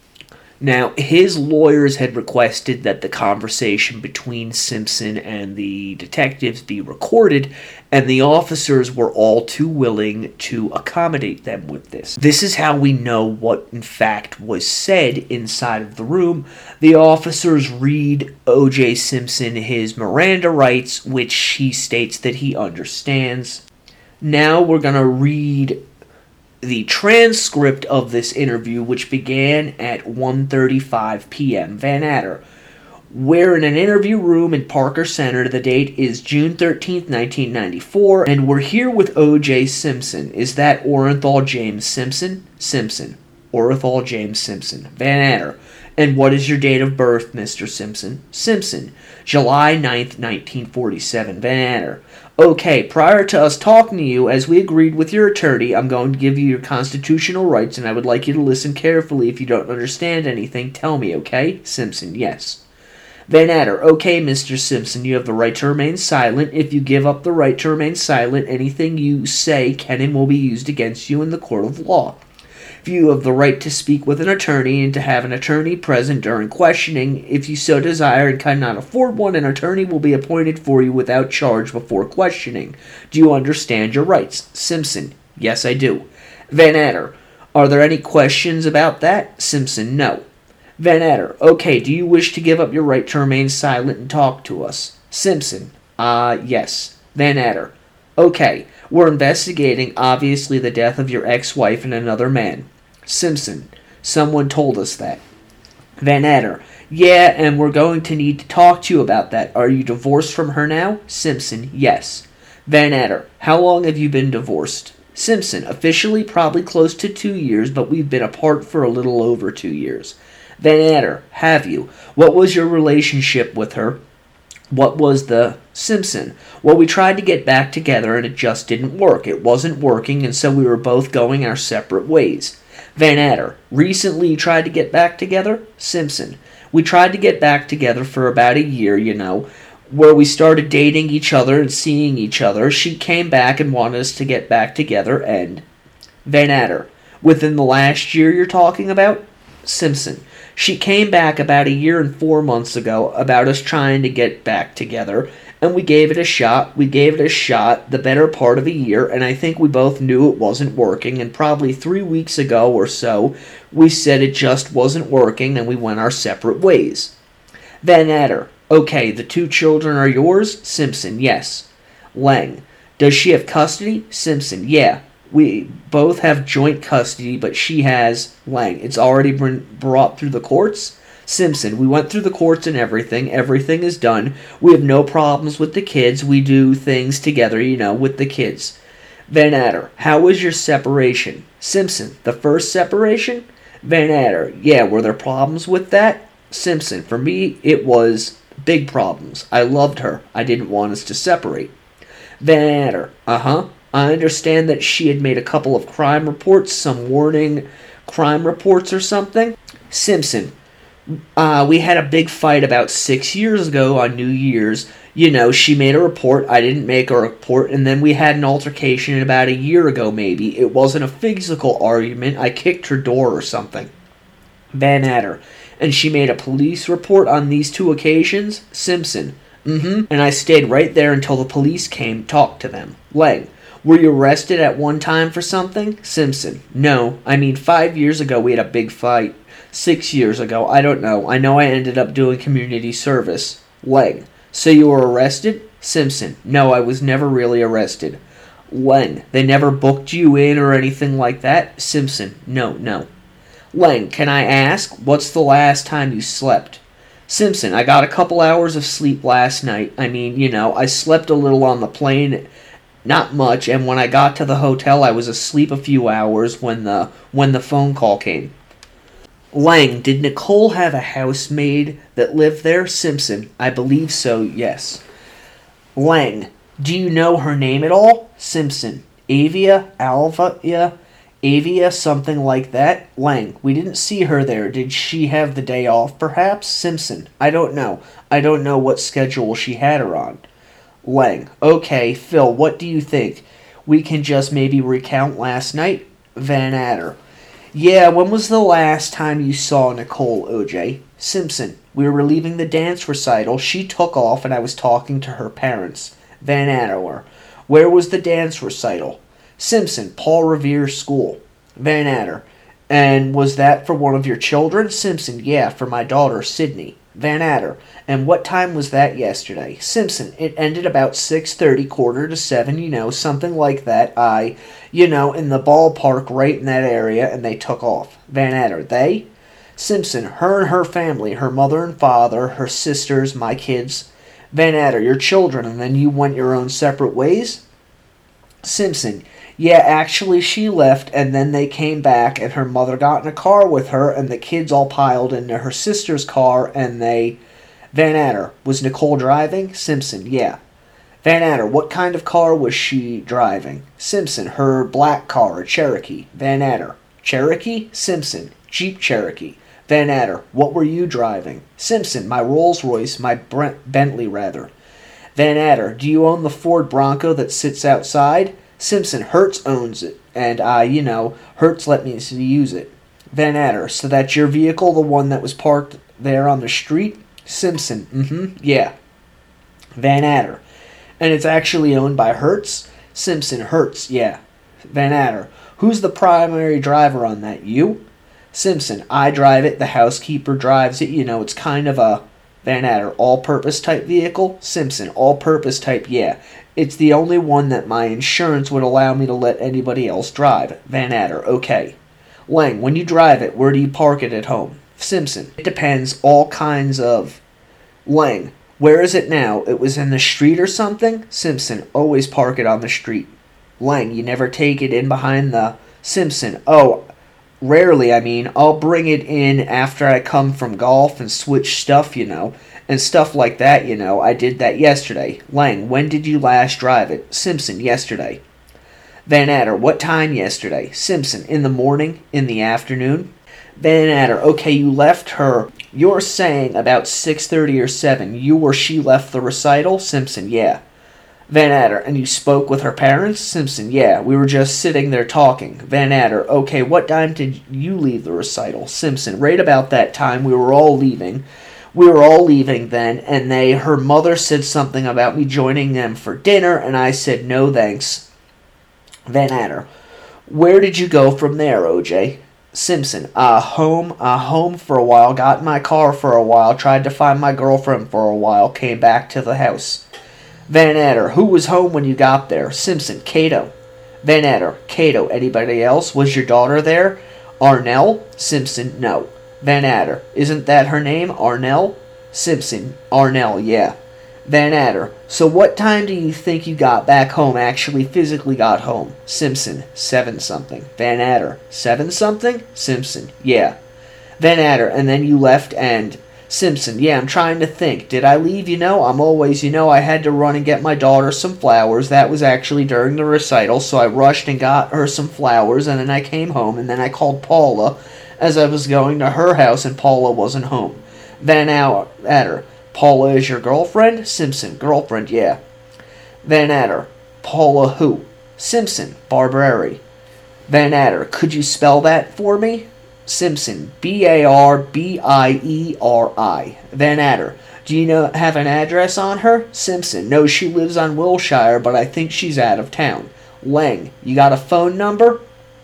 Now, his lawyers had requested that the conversation between Simpson and the detectives be recorded, and the officers were all too willing to accommodate them with this. This is how we know what, in fact, was said inside of the room. The officers read O.J. Simpson his Miranda rights, which he states that he understands. Now we're going to read the transcript of this interview, which began at 1:35 p.m. Van Adder: we're in an interview room in Parker Center. The date is June 13th, 1994, and we're here with O.J. Simpson. Is that Orenthal James Simpson? Simpson. Orenthal James Simpson. Van Adder: and what is your date of birth, Mr. Simpson? Simpson. July 9th, 1947. Van Adder: okay, prior to us talking to you, as we agreed with your attorney, I'm going to give you your constitutional rights, and I would like you to listen carefully. If you don't understand anything, tell me, okay? Simpson: yes. Van Adder: okay, Mr. Simpson, you have the right to remain silent. If you give up the right to remain silent, anything you say can and will be used against you in the court of law. You have the right to speak with an attorney and to have an attorney present during questioning. If you so desire and cannot afford one, an attorney will be appointed for you without charge before questioning. Do you understand your rights? Simpson: yes, I do. Van Adder: are there any questions about that? Simpson: no. Van Adder: okay, do you wish to give up your right to remain silent and talk to us? Simpson: yes. Van Adder: Okay, we're investigating, obviously, the death of your ex-wife and another man. Simpson, someone told us that. Van Adder, yeah, and we're going to need to talk to you about that. Are you divorced from her now? Simpson, yes. Van Adder, how long have you been divorced? Simpson, officially probably close to 2 years, but we've been apart for a little over 2 years. Van Adder, have you? What was your relationship with her? What was the Simpson? Well, we tried to get back together and it just didn't work. It wasn't working, and so we were both going our separate ways. Van Adder, recently you tried to get back together? Simpson, we tried to get back together for about a year, where we started dating each other and seeing each other. She came back and wanted us to get back together, and Van Adder, within the last year you're talking about? Simpson, she came back about a year and 4 months ago about us trying to get back together, and we gave it a shot. We gave it a shot the better part of a year, and I think we both knew it wasn't working, and probably 3 weeks ago or so, we said it just wasn't working, and we went our separate ways. Van Adder, okay, the 2 children are yours? Simpson, yes. Lang, does she have custody? Simpson, yeah. We both have joint custody, but she has. Lang, it's already been brought through the courts? Simpson, we went through the courts and everything. Everything is done. We have no problems with the kids. We do things together, with the kids. Van Adder, how was your separation? Simpson, the first separation? Van Adder, yeah, were there problems with that? Simpson, for me, it was big problems. I loved her. I didn't want us to separate. Van Adder, I understand that she had made a couple of crime reports, some warning crime reports or something. Simpson, we had a big fight about 6 years ago on New Year's. She made a report, I didn't make a report, and then we had an altercation about a year ago maybe. It wasn't a physical argument, I kicked her door or something. Van Adder, and she made a police report on these 2 occasions? Simpson, and I stayed right there until the police came, talked to them. Lang, were you arrested at one time for something? Simpson, no. 5 years ago we had a big fight. 6 years ago, I don't know. I know I ended up doing community service. Lang, so you were arrested? Simpson, no, I was never really arrested. Lang, they never booked you in or anything like that? Simpson, no. Lang, can I ask, what's the last time you slept? Simpson, I got a couple hours of sleep last night. I slept a little on the plane, not much, and when I got to the hotel I was asleep a few hours when the phone call came. Lang, did Nicole have a housemaid that lived there? Simpson, I believe so, yes. Lang, do you know her name at all? Simpson, Avia, Avia, something like that. Lang, we didn't see her there. Did she have the day off, perhaps? Simpson, I don't know. I don't know what schedule she had her on. Lang, okay, Phil, what do you think? We can just maybe recount last night? Van Adder, yeah, when was the last time you saw Nicole, OJ? Simpson, we were leaving the dance recital. She took off and I was talking to her parents. Van Adder, where was the dance recital? Simpson, Paul Revere's school. Van Adder, and was that for one of your children? Simpson, yeah, for my daughter, Sydney. Van Adder, and what time was that yesterday? Simpson, it ended about 6:30, 6:45, something like that. In the ballpark right in that area, and they took off. Van Adder, they? Simpson, her and her family, her mother and father, her sisters, my kids. Van Adder, your children, and then you went your own separate ways? Simpson, yeah, actually she left, and then they came back, and her mother got in a car with her, and the kids all piled into her sister's car, and they... Van Adder, was Nicole driving? Simpson, yeah. Van Adder, what kind of car was she driving? Simpson, her black car, a Cherokee. Van Adder, Cherokee? Simpson, Jeep Cherokee. Van Adder, what were you driving? Simpson, my Rolls Royce, my Bentley rather. Van Adder, do you own the Ford Bronco that sits outside? Simpson, Hertz owns it, and, Hertz let me use it. Van Adder, so that's your vehicle, the one that was parked there on the street? Simpson, yeah. Van Adder, and it's actually owned by Hertz? Simpson, Hertz, yeah. Van Adder, who's the primary driver on that, you? Simpson, I drive it, the housekeeper drives it, it's kind of a... Van Adder, all-purpose type vehicle? Simpson, all-purpose type, yeah. It's the only one that my insurance would allow me to let anybody else drive. Van Adder, okay. Lang, when you drive it, where do you park it at home? Simpson, it depends, all kinds of... Lang, where is it now? It was in the street or something? Simpson, always park it on the street. Lang, you never take it in behind the... Simpson, oh, rarely, I mean. I'll bring it in after I come from golf and switch stuff, and stuff like that, I did that yesterday. Lang, when did you last drive it? Simpson, yesterday. Van Adder, what time yesterday? Simpson, in the morning, in the afternoon. Van Adder, okay, you left her. You're saying about 6:30 or 7. You or she left the recital? Simpson, yeah. Van Adder, and you spoke with her parents? Simpson, yeah, we were just sitting there talking. Van Adder, okay, what time did you leave the recital? Simpson, right about that time. We were all leaving. Then, and her mother said something about me joining them for dinner, and I said no thanks. Van Adder, where did you go from there, OJ? Simpson, home for a while, got in my car for a while, tried to find my girlfriend for a while, came back to the house. Van Adder, who was home when you got there? Simpson, Cato. Van Adder, Cato, anybody else? Was your daughter there? Arnell? Simpson, no. Van Adder, isn't that her name, Arnell? Simpson, Arnell, yeah. Van Adder, so what time do you think you got back home, actually physically got home? Simpson, 7-something. Van Adder, 7-something? Simpson, yeah. Van Adder, and then you left and... Simpson, yeah, I'm trying to think. Did I leave, I'm always, I had to run and get my daughter some flowers. That was actually during the recital, so I rushed and got her some flowers, and then I came home, and then I called Paula as I was going to her house, and Paula wasn't home. Van Adder, Paula is your girlfriend? Simpson, girlfriend, yeah. Van Adder, Paula who? Simpson, Barberi. Van Adder, could you spell that for me? Simpson, Barbieri. Van Adder, do you have an address on her? Simpson, no, she lives on Wilshire, but I think she's out of town. Lang, you got a phone number?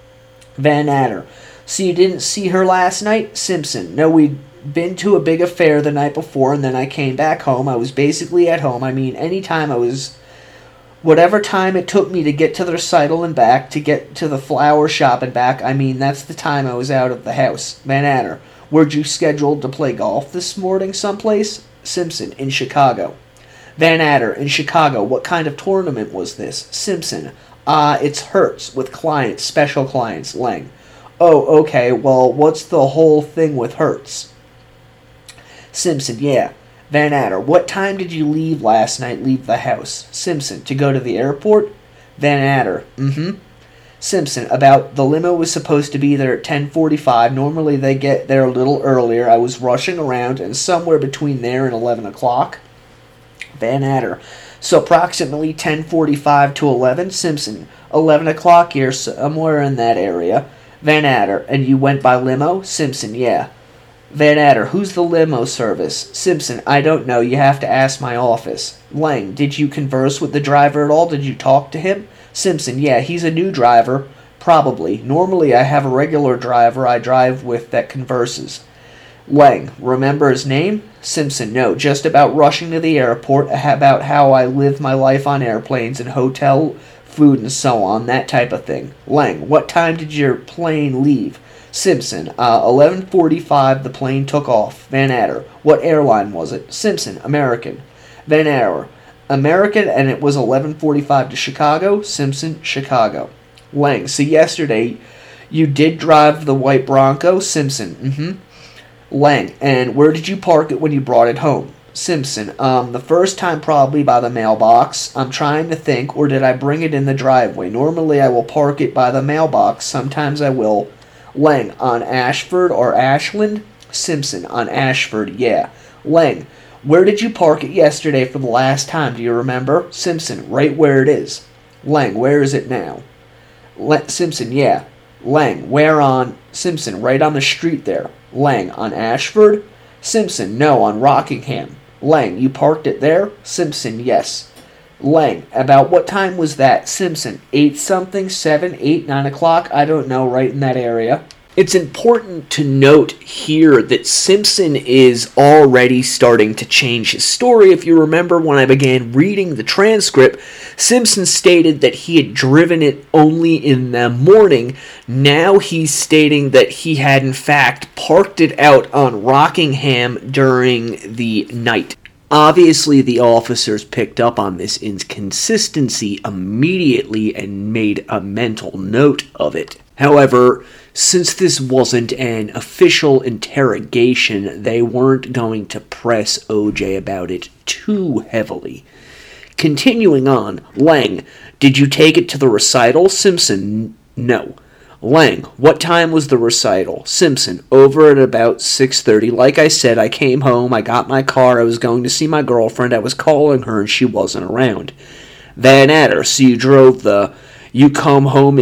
Van Adder, so you didn't see her last night? Simpson, no, we'd been to a big affair the night before, and then I came back home. I was basically at home. Anytime I was... Whatever time it took me to get to the recital and back, to get to the flower shop and back, that's the time I was out of the house. Van Adder, were you scheduled to play golf this morning someplace? Simpson, in Chicago. Van Adder, in Chicago, what kind of tournament was this? Simpson, it's Hertz, with clients, special clients. Lang, oh, okay, well, what's the whole thing with Hertz? Simpson, yeah. Van Adder, what time did you leave last night, leave the house? Simpson, to go to the airport? Van Adder, Simpson, about the limo was supposed to be there at 10:45. Normally they get there a little earlier. I was rushing around, and somewhere between there and 11 o'clock. Van Adder, so approximately 10:45 to 11. Simpson, 11 o'clock here, somewhere in that area. Van Adder, and you went by limo? Simpson, yeah. Van Adder, who's the limo service? Simpson, I don't know. You have to ask my office. Lang, did you converse with the driver at all? Did you talk to him? Simpson, yeah, he's a new driver. Probably. Normally I have a regular driver I drive with that converses. Lang, remember his name? Simpson, no, just about rushing to the airport, about how I live my life on airplanes and hotel food and so on, that type of thing. Lang, what time did your plane leave? Simpson, 11:45 the plane took off. Van Adder, what airline was it? Simpson, American. Van Adder, American, and it was 11:45 to Chicago? Simpson, Chicago. Lang, so yesterday you did drive the white Bronco? Simpson, Lang, and where did you park it when you brought it home? Simpson, the first time probably by the mailbox. I'm trying to think, or did I bring it in the driveway? Normally I will park it by the mailbox. Sometimes I will. Lang, on Ashford or Ashland? Simpson, on Ashford, yeah. Lang, where did you park it yesterday for the last time? Do you remember? Simpson, right where it is. Lang, where is it now? Simpson, yeah. Lang, where on? Simpson, right on the street there. Lang, on Ashford? Simpson, no, on Rockingham. Lang, you parked it there? Simpson, yes. Lang, about what time was that? Simpson, 8-something, 7, 8, 9 o'clock, I don't know, right in that area. It's important to note here that Simpson is already starting to change his story. If you remember when I began reading the transcript, Simpson stated that he had driven it only in the morning. Now he's stating that he had in fact parked it out on Rockingham during the night. Obviously, the officers picked up on this inconsistency immediately and made a mental note of it. However, since this wasn't an official interrogation, they weren't going to press OJ about it too heavily. Continuing on, Lang, did you take it to the recital? Simpson, no. Lang, what time was the recital? Simpson, over at about 6:30. Like I said, I came home, I got my car, I was going to see my girlfriend, I was calling her and she wasn't around. Van Adder, so you come home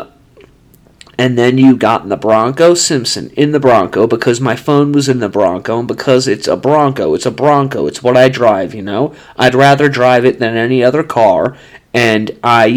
and then you got in the Bronco? Simpson, in the Bronco, because my phone was in the Bronco, and because it's a Bronco, it's what I drive, I'd rather drive it than any other car, and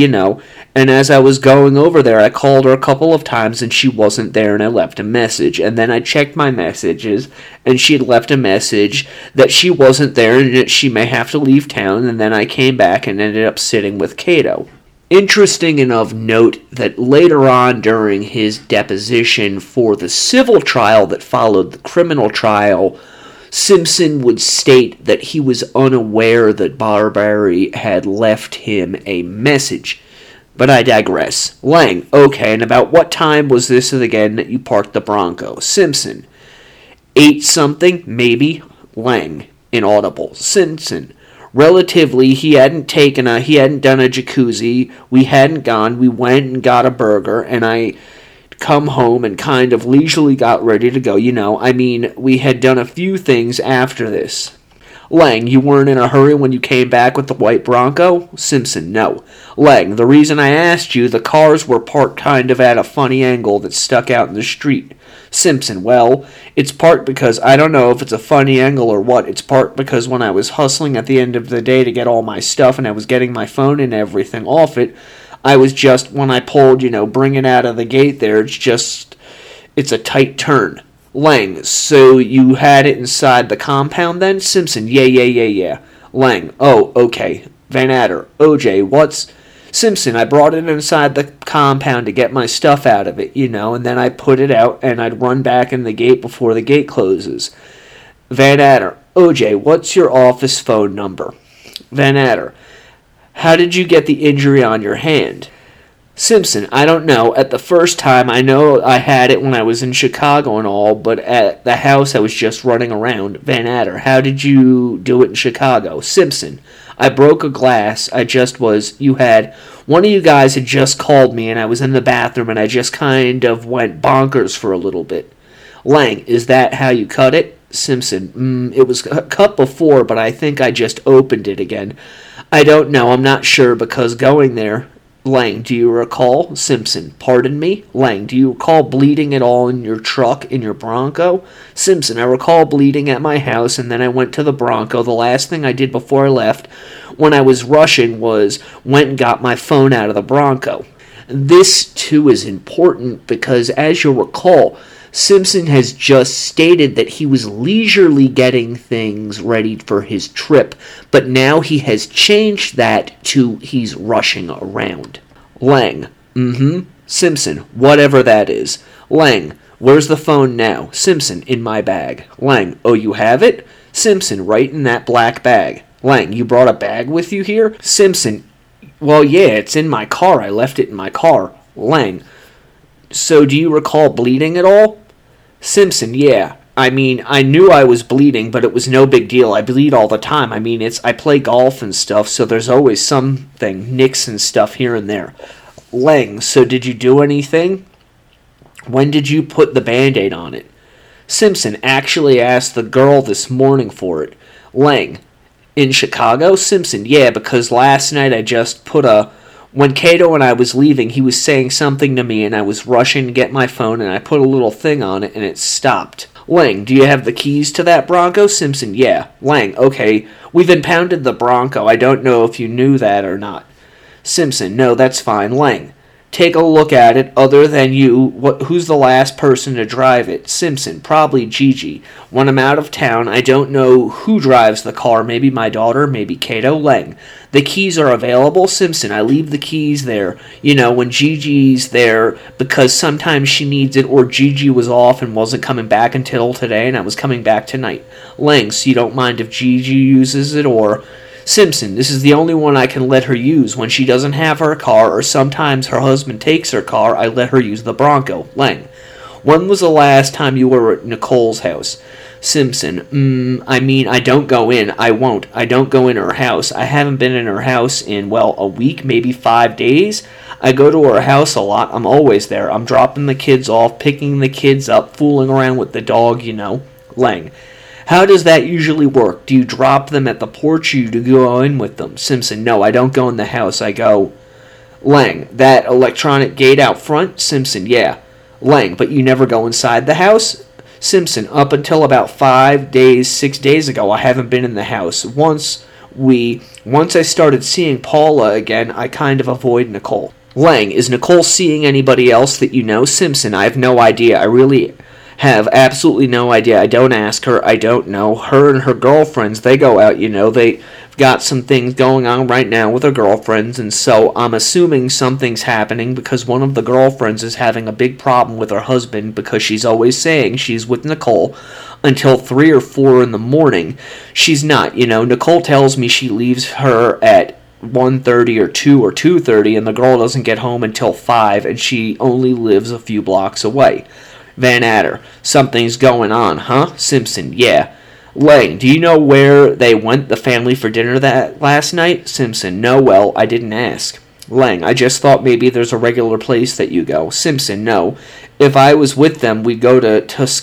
and as I was going over there, I called her a couple of times, and she wasn't there, and I left a message, and then I checked my messages, and she had left a message that she wasn't there, and that she may have to leave town, and then I came back and ended up sitting with Cato. Interesting and of note that later on during his deposition for the civil trial that followed the criminal trial, Simpson would state that he was unaware that Barberi had left him a message. But I digress. Lang, okay, and about what time was this again that you parked the Bronco? Simpson, 8-something, maybe. Lang, inaudible. Simpson, relatively, he hadn't done a jacuzzi, we hadn't gone, we went and got a burger, and I come home and kind of leisurely got ready to go, we had done a few things after this. Lang, you weren't in a hurry when you came back with the white Bronco? Simpson, no. Lang, the reason I asked you, the cars were parked kind of at a funny angle that stuck out in the street. Simpson, well, it's part because I don't know if it's a funny angle or what. It's part because when I was hustling at the end of the day to get all my stuff and I was getting my phone and everything off it, I was just, when I pulled, bring it out of the gate there, it's a tight turn. Lang, so you had it inside the compound then? Simpson, yeah. Lang, oh, okay. Van Adder, OJ, what's... Simpson, I brought it inside the compound to get my stuff out of it, and then I put it out and I'd run back in the gate before the gate closes. Van Adder, OJ, what's your office phone number? Van Adder, how did you get the injury on your hand? Simpson, I don't know. At the first time, I know I had it when I was in Chicago and all, but at the house I was just running around. Van Adder, how did you do it in Chicago? Simpson, I broke a glass. One of you guys had just called me and I was in the bathroom and I just kind of went bonkers for a little bit. Lang, is that how you cut it? Simpson, it was cut before, but I think I just opened it again. I don't know, I'm not sure because going there... Lang, do you recall? Simpson, pardon me? Lang, do you recall bleeding at all in your truck, in your Bronco? Simpson, I recall bleeding at my house, and then I went to the Bronco. The last thing I did before I left, when I was rushing, was went and got my phone out of the Bronco. This, too, is important because, as you'll recall, Simpson has just stated that he was leisurely getting things ready for his trip, but now he has changed that to he's rushing around. Lang, Simpson, whatever that is. Lang, where's the phone now? Simpson, in my bag. Lang, oh, you have it? Simpson, right in that black bag. Lang, you brought a bag with you here? Simpson, well, yeah, it's in my car. I left it in my car. Lang, so do you recall bleeding at all? Simpson, yeah. I knew I was bleeding, but it was no big deal. I bleed all the time. I play golf and stuff, so there's always something, nicks and stuff here and there. Lang, so did you do anything? When did you put the Band-Aid on it? Simpson, actually asked the girl this morning for it. Lang, in Chicago? Simpson, yeah, because last night I just put when Cato and I was leaving, he was saying something to me, and I was rushing to get my phone, and I put a little thing on it, and it stopped. Lang, do you have the keys to that Bronco? Simpson, yeah. Lang, okay, we've impounded the Bronco. I don't know if you knew that or not. Simpson, no, that's fine. Lang, Take a look at it. Other than you, who's the last person to drive it? Simpson. Probably Gigi. When I'm out of town, I don't know who drives the car. Maybe my daughter, maybe Kato. Lang. The keys are available? Simpson. I leave the keys there. When Gigi's there, because sometimes she needs it, or Gigi was off and wasn't coming back until today, and I was coming back tonight. Lang. So you don't mind if Gigi uses it, or... Simpson, this is the only one I can let her use. When she doesn't have her car, or sometimes her husband takes her car, I let her use the Bronco. Lang. When was the last time you were at Nicole's house? Simpson, I don't go in. I won't. I don't go in her house. I haven't been in her house in, a week, maybe 5 days. I go to her house a lot. I'm always there. I'm dropping the kids off, picking the kids up, fooling around with the dog, Lang. How does that usually work? Do you drop them at the porch or you go in with them? Simpson, no, I don't go in the house. I go... Lang, that electronic gate out front? Simpson, yeah. Lang, but you never go inside the house? Simpson, up until about 6 days ago, I haven't been in the house. Once I started seeing Paula again, I kind of avoid Nicole. Lang, is Nicole seeing anybody else that you know? Simpson, I have no idea. I really... have absolutely no idea. I don't ask her. I don't know. Her and her girlfriends, they go out, They've got some things going on right now with her girlfriends, and so I'm assuming something's happening because one of the girlfriends is having a big problem with her husband because she's always saying she's with Nicole until 3 or 4 in the morning. She's not, Nicole tells me she leaves her at 1:30 or 2 or 2:30, and the girl doesn't get home until 5, and she only lives a few blocks away. Van Adder, something's going on, huh? Simpson, yeah. Lang, do you know where they went, the family, for dinner that last night? Simpson, no, well, I didn't ask. Lang, I just thought maybe there's a regular place that you go. Simpson, no. If I was with them, we'd go to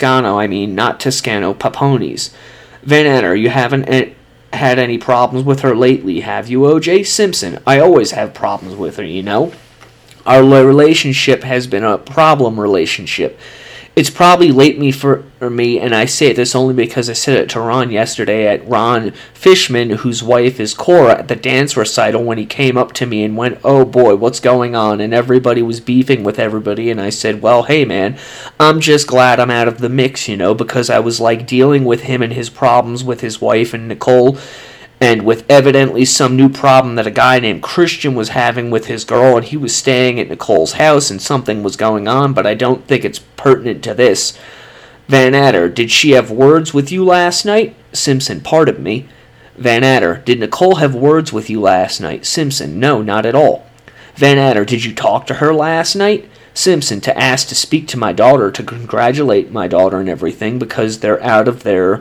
not Toscano, Paponi's. Van Adder, you haven't had any problems with her lately, have you, OJ? Simpson, I always have problems with her, Our relationship has been a problem relationship. It's probably late for me, and I say this only because I said it to Ron yesterday at Ron Fishman, whose wife is Cora, at the dance recital when he came up to me and went, oh boy, what's going on? And everybody was beefing with everybody, and I said, well, hey man, I'm just glad I'm out of the mix, because I was dealing with him and his problems with his wife and Nicole, and with evidently some new problem that a guy named Christian was having with his girl, and he was staying at Nicole's house, and something was going on, but I don't think it's pertinent to this. Van Adder, did she have words with you last night? Simpson, pardon me. Van Adder, did Nicole have words with you last night? Simpson, no, not at all. Van Adder, did you talk to her last night? Simpson, to ask to speak to my daughter, to congratulate my daughter and everything, because they're out of their...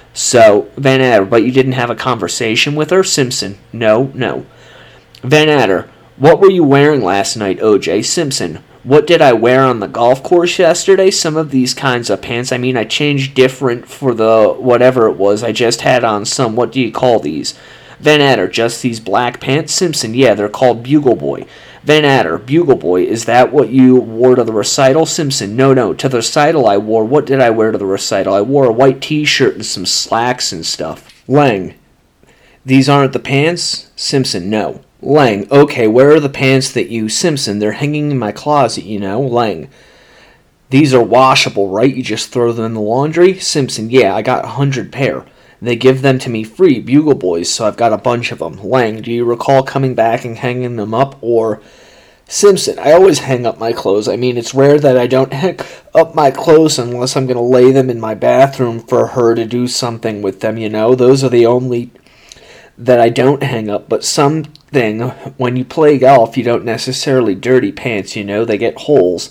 So, Van Adder, but you didn't have a conversation with her? Simpson, no. Van Adder, what were you wearing last night, OJ? Simpson, what did I wear on the golf course yesterday? Some of these kinds of pants. I changed different for the whatever it was. I just had on some, what do you call these? Van Adder, just these black pants? Simpson, yeah, they're called Bugle Boy. Van Adder, Bugle Boy, is that what you wore to the recital? Simpson, no, to the recital I wore, what did I wear to the recital? I wore a white t-shirt and some slacks and stuff. Lang, these aren't the pants? Simpson, no. Lang, okay, where are the pants that you... Simpson, they're hanging in my closet, Lang, these are washable, right? You just throw them in the laundry? Simpson, yeah, I got 100 pair. They give them to me free, Bugle Boys, so I've got a bunch of them. Lang, do you recall coming back and hanging them up, or... Simpson, I always hang up my clothes. It's rare that I don't hang up my clothes unless I'm going to lay them in my bathroom for her to do something with them, Those are the only that I don't hang up, but something, when you play golf, you don't necessarily dirty pants, They get holes.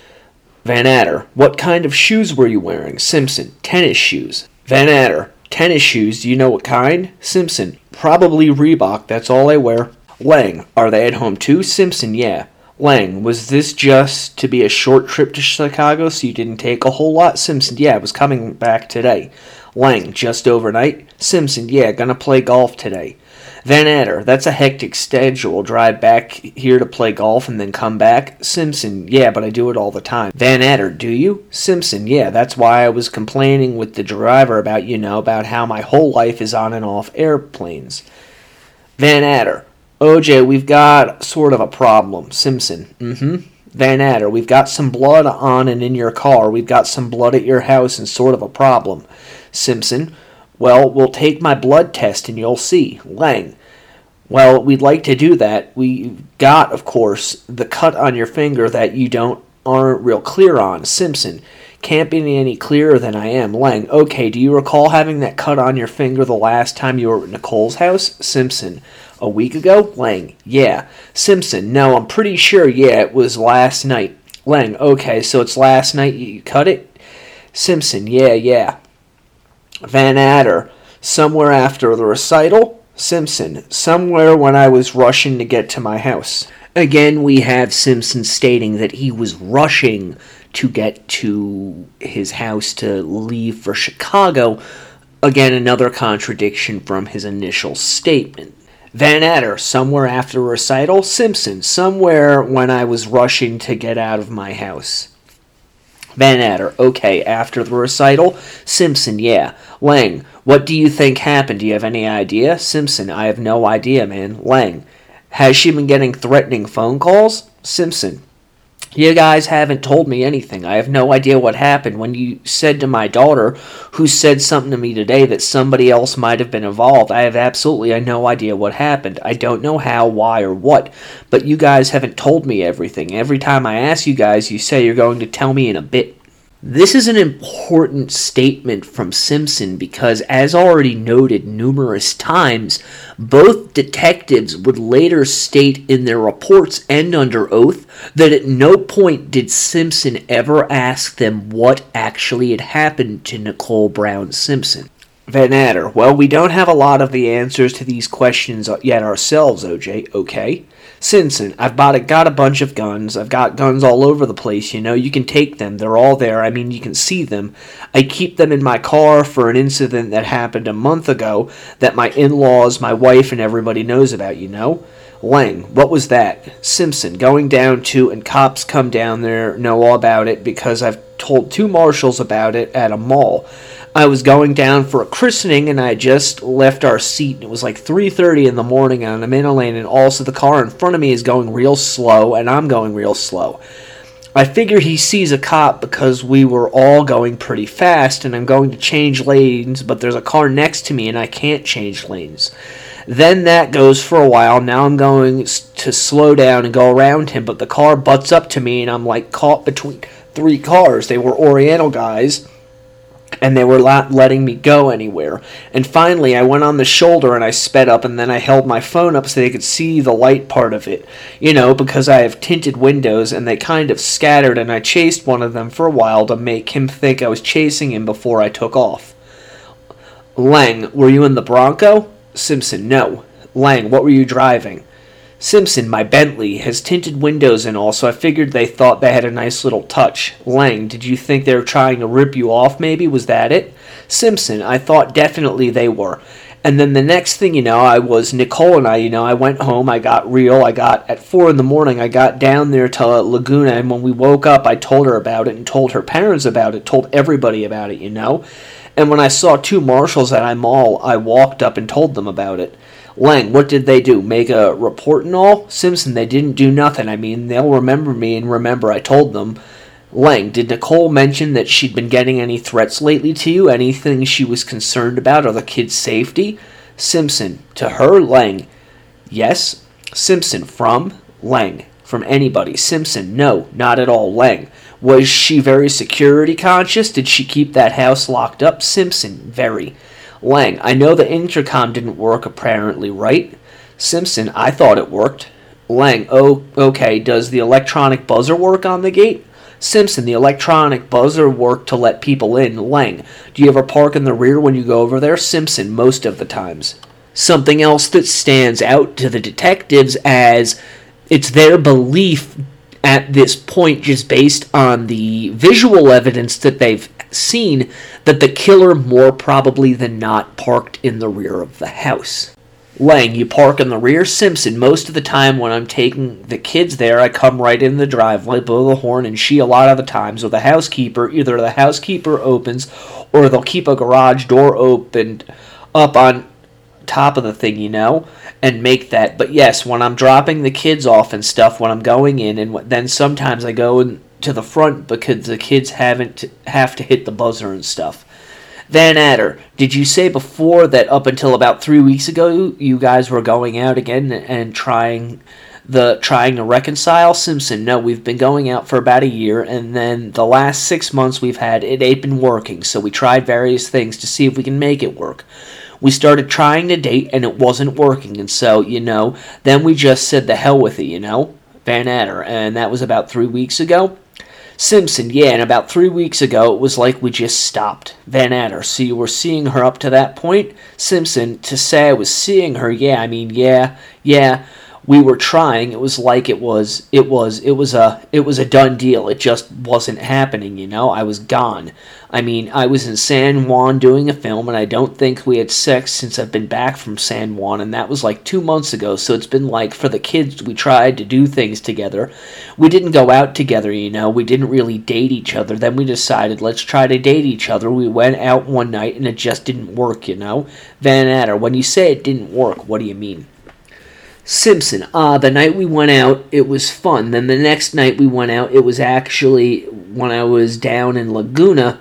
Van Adder, what kind of shoes were you wearing? Simpson, tennis shoes. Van Adder, tennis shoes, do you know what kind? Simpson, probably Reebok, that's all I wear. Lang, are they at home too? Simpson, yeah. Lang, was this just to be a short trip to Chicago so you didn't take a whole lot? Simpson, yeah, I was coming back today. Lang, just overnight? Simpson, yeah, gonna play golf today. Van Adder, that's a hectic schedule. Drive back here to play golf and then come back? Simpson, yeah, but I do it all the time. Van Adder, do you? Simpson, yeah, that's why I was complaining with the driver about, about how my whole life is on and off airplanes. Van Adder, OJ, we've got sort of a problem. Simpson. Van Adder, we've got some blood on and in your car. We've got some blood at your house and sort of a problem. Simpson, well, we'll take my blood test and you'll see. Lang, well, we'd like to do that. We got, of course, the cut on your finger that you aren't real clear on. Simpson, can't be any clearer than I am. Lang, okay, do you recall having that cut on your finger the last time you were at Nicole's house? Simpson, a week ago? Lang, yeah. Simpson, no, I'm pretty sure, yeah, it was last night. Lang, okay, so it's last night you cut it? Simpson, yeah. Van Adder, somewhere after the recital? Simpson, somewhere when I was rushing to get to my house. Again, we have Simpson stating that he was rushing to get to his house to leave for Chicago. Again, another contradiction from his initial statement. Van Adder, somewhere after recital. Simpson, somewhere when I was rushing to get out of my house. Van Adder, okay, after the recital. Simpson, yeah. Lang, what do you think happened? Do you have any idea? Simpson, I have no idea, man. Lang, has she been getting threatening phone calls? Simpson, you guys haven't told me anything. I have no idea what happened. When you said to my daughter, who said something to me today, that somebody else might have been involved, I have absolutely no idea what happened. I don't know how, why, or what, but you guys haven't told me everything. Every time I ask you guys, you say you're going to tell me in a bit. This is an important statement from Simpson because, as already noted numerous times, both detectives would later state in their reports and under oath that at no point did Simpson ever ask them what actually had happened to Nicole Brown Simpson. Van Adder, well, we don't have a lot of the answers to these questions yet ourselves, OJ, okay? Simpson, I've got a bunch of guns. I've got guns all over the place, you know. You can take them. They're all there. I mean, you can see them. I keep them in my car for an incident that happened a month ago that my in-laws, my wife, and everybody knows about, you know. Lang, what was that? Simpson, going down to, and cops come down there, know all about it because I've told 2 marshals about it at a mall. I was going down for a christening, and I just left our seat, and it was like 3:30 in the morning, and I'm in a lane, and also the car in front of me is going real slow, and I'm going real slow. I figure he sees a cop because we were all going pretty fast, and I'm going to change lanes, but there's a car next to me, and I can't change lanes. Then that goes for a while. Now I'm going to slow down and go around him, but the car butts up to me, and I'm like caught between 3 cars. They were Oriental guys, and they were not letting me go anywhere. And finally, I went on the shoulder, and I sped up, and then I held my phone up so they could see the light part of it. You know, because I have tinted windows, and they kind of scattered, and I chased one of them for a while to make him think I was chasing him before I took off. Lang, were you in the Bronco? Simpson, no. Lang, what were you driving? Simpson, my Bentley, has tinted windows and all, so I figured they thought they had a nice little touch. Lang, did you think they were trying to rip you off maybe? Was that it? Simpson, I thought definitely they were. And then the next thing you know, Nicole and I went home, I got at 4 in the morning, I got down there to Laguna, and when we woke up, I told her about it and told her parents about it, told everybody about it, you know? And when I saw 2 marshals at our mall, I walked up and told them about it. Lang, what did they do? Make a report and all? Simpson, they didn't do nothing. I mean, they'll remember me and remember I told them. Lang, did Nicole mention that she'd been getting any threats lately to you? Anything she was concerned about or the kid's safety? Simpson, to her? Lang, yes. Simpson, from? Lang, from anybody. Simpson, no, not at all. Lang, was she very security conscious? Did she keep that house locked up? Simpson, very. Lang, I know the intercom didn't work apparently, right? Simpson, I thought it worked. Lang, oh, okay, does the electronic buzzer work on the gate? Simpson, the electronic buzzer worked to let people in. Lang, do you ever park in the rear when you go over there? Simpson, most of the times. Something else that stands out to the detectives as it's their belief at this point, just based on the visual evidence that they've seen, that the killer more probably than not parked in the rear of the house. Lang, you park in the rear? Simpson, most of the time when I'm taking the kids there, I come right in the driveway, blow the horn, and she a lot of the times with the housekeeper, either the housekeeper opens or they'll keep a garage door opened up on top of the thing, and make that. But yes, when I'm dropping the kids off and stuff, when I'm going in, and then sometimes I go to the front because the kids have to hit the buzzer and stuff. Van Adder, did you say before that up until about 3 weeks ago you guys were going out again and trying to reconcile? Simpson, no, we've been going out for about a year, and then the last 6 months it ain't been working, so we tried various things to see if we can make it work. We started trying to date, and it wasn't working, and so, then we just said the hell with it, Van Adder, and that was about 3 weeks ago? Simpson, yeah, and about 3 weeks ago, it was like we just stopped. Van Adder, so you were seeing her up to that point? Simpson, to say I was seeing her, yeah, we were trying. It was like it was a done deal. It just wasn't happening, I was gone. I was in San Juan doing a film, and I don't think we had sex since I've been back from San Juan, and that was like 2 months ago, so it's been like, for the kids, we tried to do things together. We didn't go out together, we didn't really date each other. Then we decided, let's try to date each other. We went out one night, and it just didn't work, Van Adder, when you say it didn't work, what do you mean? Simpson, the night we went out, it was fun. Then the next night we went out, it was actually when I was down in Laguna,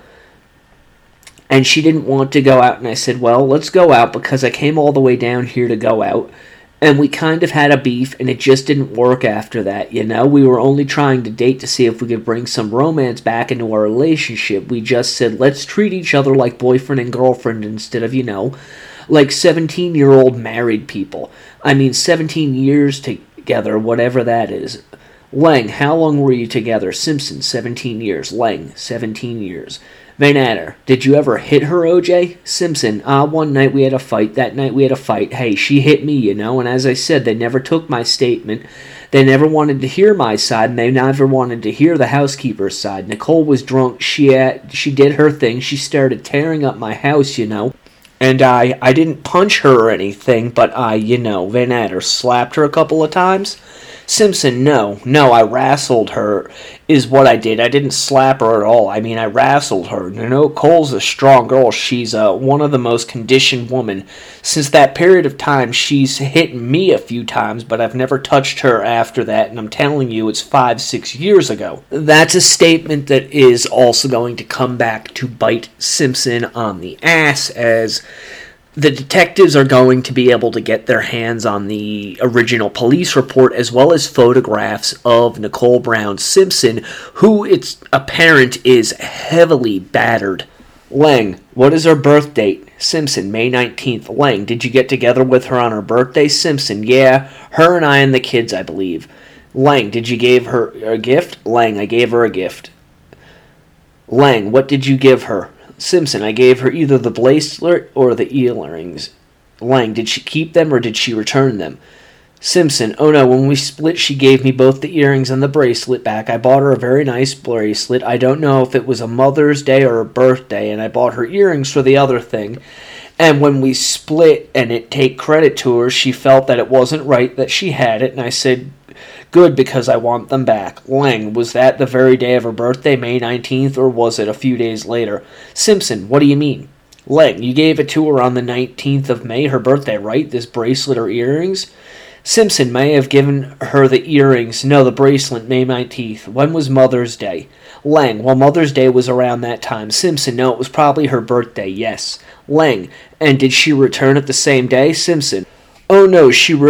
and she didn't want to go out, and I said, well, let's go out, because I came all the way down here to go out, and we kind of had a beef, and it just didn't work after that, We were only trying to date to see if we could bring some romance back into our relationship. We just said, let's treat each other like boyfriend and girlfriend instead of, like 17-year-old married people. 17 years together, whatever that is. Lang, how long were you together? Simpson, 17 years. Lang, 17 years. Van Adder, did you ever hit her, OJ? Simpson, one night we had a fight. That night we had a fight. Hey, she hit me, and as I said, they never took my statement. They never wanted to hear my side, and they never wanted to hear the housekeeper's side. Nicole was drunk. She did her thing. She started tearing up my house, And I didn't punch her or anything, but Van Adder slapped her a couple of times. Simpson, no, I wrestled her, is what I did. I didn't slap her at all. I wrestled her. Cole's a strong girl. She's one of the most conditioned women. Since that period of time, she's hit me a few times, but I've never touched her after that, and I'm telling you, it's 5-6 years ago. That's a statement that is also going to come back to bite Simpson on the ass, as the detectives are going to be able to get their hands on the original police report as well as photographs of Nicole Brown Simpson, who it's apparent is heavily battered. Lang, what is her birth date? Simpson, May 19th. Lang, did you get together with her on her birthday? Simpson, yeah, her and I and the kids, I believe. Lang, did you give her a gift? Lang, I gave her a gift. Lang, what did you give her? Simpson, I gave her either the bracelet or the earrings. Lang, did she keep them or did she return them? Simpson, oh no, when we split she gave me both the earrings and the bracelet back. I bought her a very nice bracelet. I don't know if it was a Mother's Day or a birthday, and I bought her earrings for the other thing. And when we split and it take credit to her, she felt that it wasn't right that she had it, and I said, good, because I want them back. Lang, was that the very day of her birthday, May 19th, or was it a few days later? Simpson, what do you mean? Lang, you gave it to her on the 19th of May, her birthday, right? This bracelet or earrings? Simpson may have given her the earrings. No, the bracelet, May 19th. When was Mother's Day? Lang, well, Mother's Day was around that time. Simpson, no, it was probably her birthday, yes. Lang, and did she return it the same day? Simpson, oh no,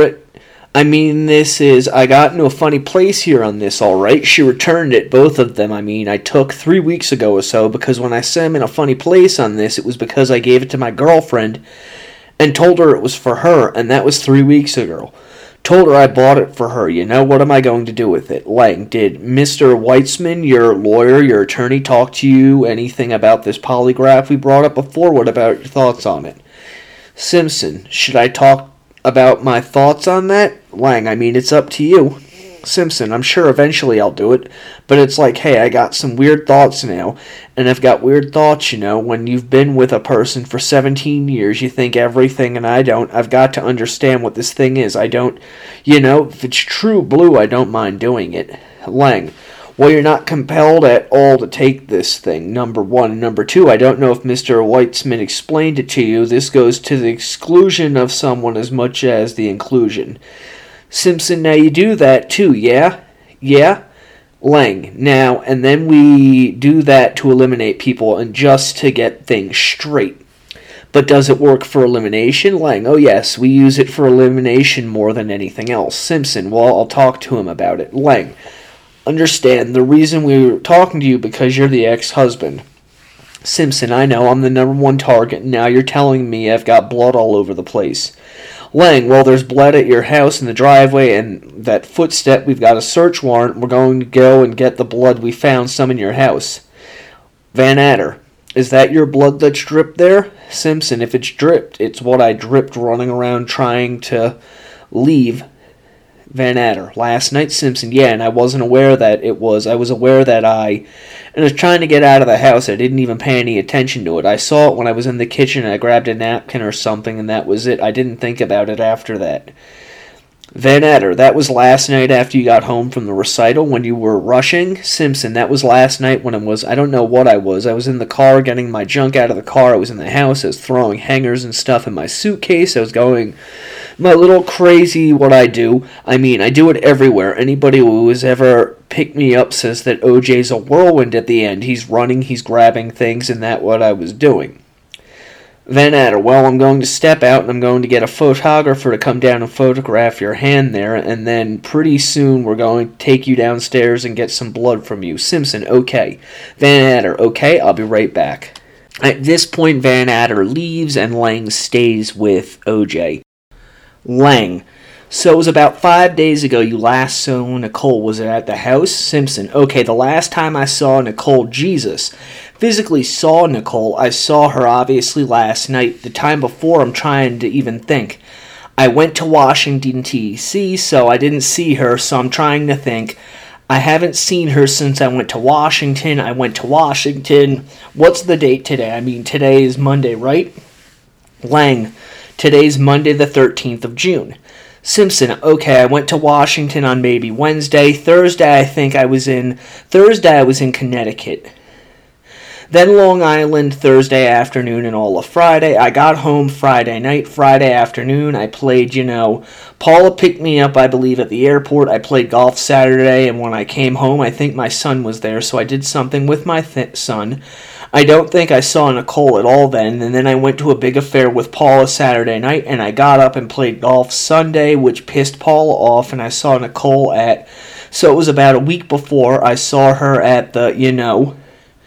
I got into a funny place here on this, alright. She returned it, both of them. I took 3 weeks ago or so, because when I said I'm in a funny place on this, it was because I gave it to my girlfriend and told her it was for her, and that was 3 weeks ago. Told her I bought it for her. What am I going to do with it? Lang, did Mr. Weitzman, your lawyer, your attorney, talk to you anything about this polygraph we brought up before? What about your thoughts on it? Simpson, should I talk about my thoughts on that? Lang, it's up to you. Simpson, I'm sure eventually I'll do it, but it's like, hey, I got some weird thoughts now, and I've got weird thoughts, when you've been with a person for 17 years, you think everything, and I don't. I've got to understand what this thing is. I don't, if it's true blue, I don't mind doing it. Lang, Well, you're not compelled at all to take this thing, number one. And number two, I don't know if Mr. Weitzman explained it to you. This goes to the exclusion of someone as much as the inclusion. Simpson, now you do that too, yeah? Yeah? Lang, now, and then we do that to eliminate people and just to get things straight. But does it work for elimination? Lang, oh yes, we use it for elimination more than anything else. Simpson, well, I'll talk to him about it. Lang, understand, the reason we were talking to you because you're the ex-husband. Simpson, I know, I'm the number one target, and now you're telling me I've got blood all over the place. Lang, well, there's blood at your house in the driveway, and that footstep, we've got a search warrant. We're going to go and get the blood. We found some in your house. Van Adder, is that your blood that's dripped there? Simpson, if it's dripped, it's what I dripped running around trying to leave. Van Adder, last night, Simpson, yeah, and I wasn't aware that it was. I was aware that I was trying to get out of the house. I didn't even pay any attention to it. I saw it when I was in the kitchen and I grabbed a napkin or something, and that was it. I didn't think about it after that. Van Adder, that was last night after you got home from the recital when you were rushing? Simpson, that was last night when I don't know what I was. I was in the car getting my junk out of the car. I was in the house. I was throwing hangers and stuff in my suitcase. I was going my little crazy what I do. I mean, I do it everywhere. Anybody who has ever picked me up says that OJ's a whirlwind at the end. He's running, he's grabbing things, and that's what I was doing. Van Adder, well, I'm going to step out and I'm going to get a photographer to come down and photograph your hand there, and then pretty soon we're going to take you downstairs and get some blood from you. Simpson, okay. Van Adder, okay, I'll be right back. At this point, Van Adder leaves and Lang stays with OJ. Lang, so it was about 5 days ago you last saw Nicole. Was it at the house? Simpson, okay, the last time I saw Nicole, Jesus. Physically saw Nicole, I saw her obviously last night. The time before, I'm trying to even think. I went to Washington, D.C., so I didn't see her, so I'm trying to think. I haven't seen her since I went to Washington. What's the date today? I mean, today is Monday, right? Lang, today's Monday the 13th of June. Simpson, okay, I went to Washington on maybe Wednesday. Thursday I was in Connecticut. Then Long Island Thursday afternoon and all of Friday. I got home Friday night. Friday afternoon I played, Paula picked me up, I believe, at the airport. I played golf Saturday, and when I came home, I think my son was there, so I did something with my son. I don't think I saw Nicole at all then, and then I went to a big affair with Paula Saturday night, and I got up and played golf Sunday, which pissed Paula off, and I saw Nicole so it was about a week before I saw her at the,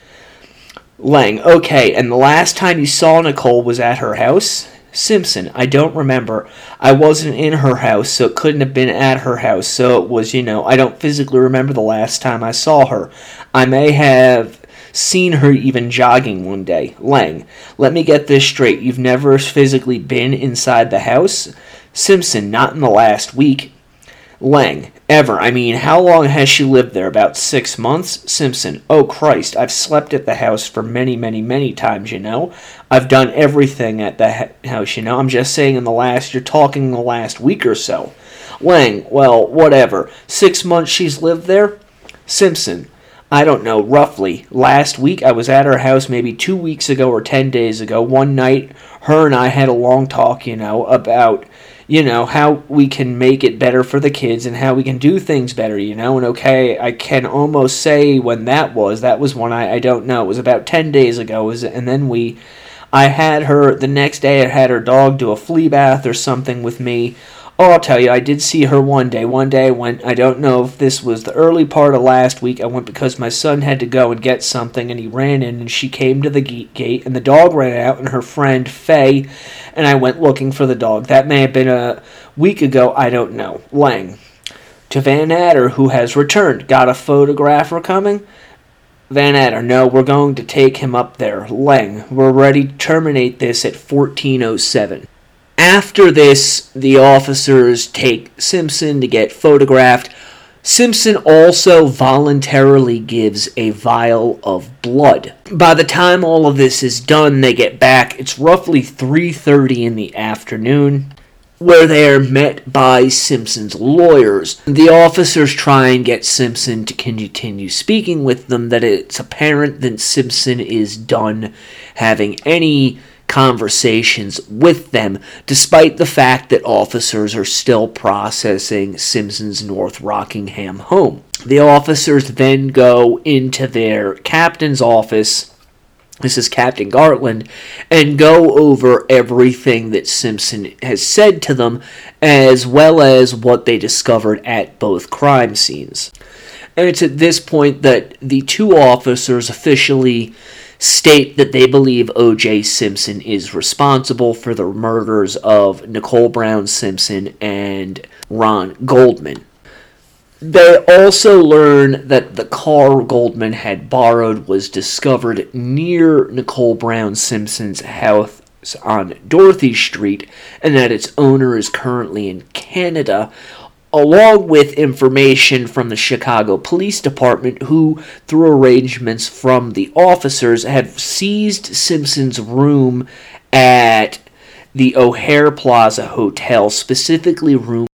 Lang, okay, and the last time you saw Nicole was at her house? Simpson, I don't remember. I wasn't in her house, so it couldn't have been at her house, so it was, I don't physically remember the last time I saw her. I may have seen her even jogging one day. Lang, let me get this straight. You've never physically been inside the house? Simpson, not in the last week. Lang, ever. I mean, how long has she lived there? About 6 months? Simpson, oh Christ, I've slept at the house for many, many, many times, I've done everything at the house, I'm just saying you're talking the last week or so. Lang, well, whatever. 6 months she's lived there? Simpson, I don't know, roughly. Last week I was at her house maybe 2 weeks ago or 10 days ago. One night, her and I had a long talk, about how we can make it better for the kids and how we can do things better, and okay, I can almost say when that was when I don't know, it was about 10 days ago, and then I had her, the next day I had her dog do a flea bath or something with me. Oh, I'll tell you, I did see her one day. One day I went, I don't know if this was the early part of last week, I went because my son had to go and get something, and he ran in, and she came to the gate, and the dog ran out, and her friend, Faye, and I went looking for the dog. That may have been a week ago, I don't know. Lang, to Van Adder, who has returned. Got a photographer coming? Van Adder, no, we're going to take him up there. Lang, we're ready to terminate this at 14:07. After this, the officers take Simpson to get photographed. Simpson also voluntarily gives a vial of blood. By the time all of this is done, they get back. It's roughly 3:30 in the afternoon. where they are met by Simpson's lawyers. The officers try and get Simpson to continue speaking with them, that it's apparent that Simpson is done having any conversations with them, despite the fact that officers are still processing Simpson's North Rockingham home. The officers then go into their captain's office, this is Captain Gartland, and go over everything that Simpson has said to them, as well as what they discovered at both crime scenes. And it's at this point that the two officers officially state that they believe O.J. Simpson is responsible for the murders of Nicole Brown Simpson and Ron Goldman. They also learn that the car Goldman had borrowed was discovered near Nicole Brown Simpson's house on Dorothy Street, and that its owner is currently in Canada, along with information from the Chicago Police Department, who, through arrangements from the officers, have seized Simpson's room at the O'Hare Plaza Hotel, specifically room.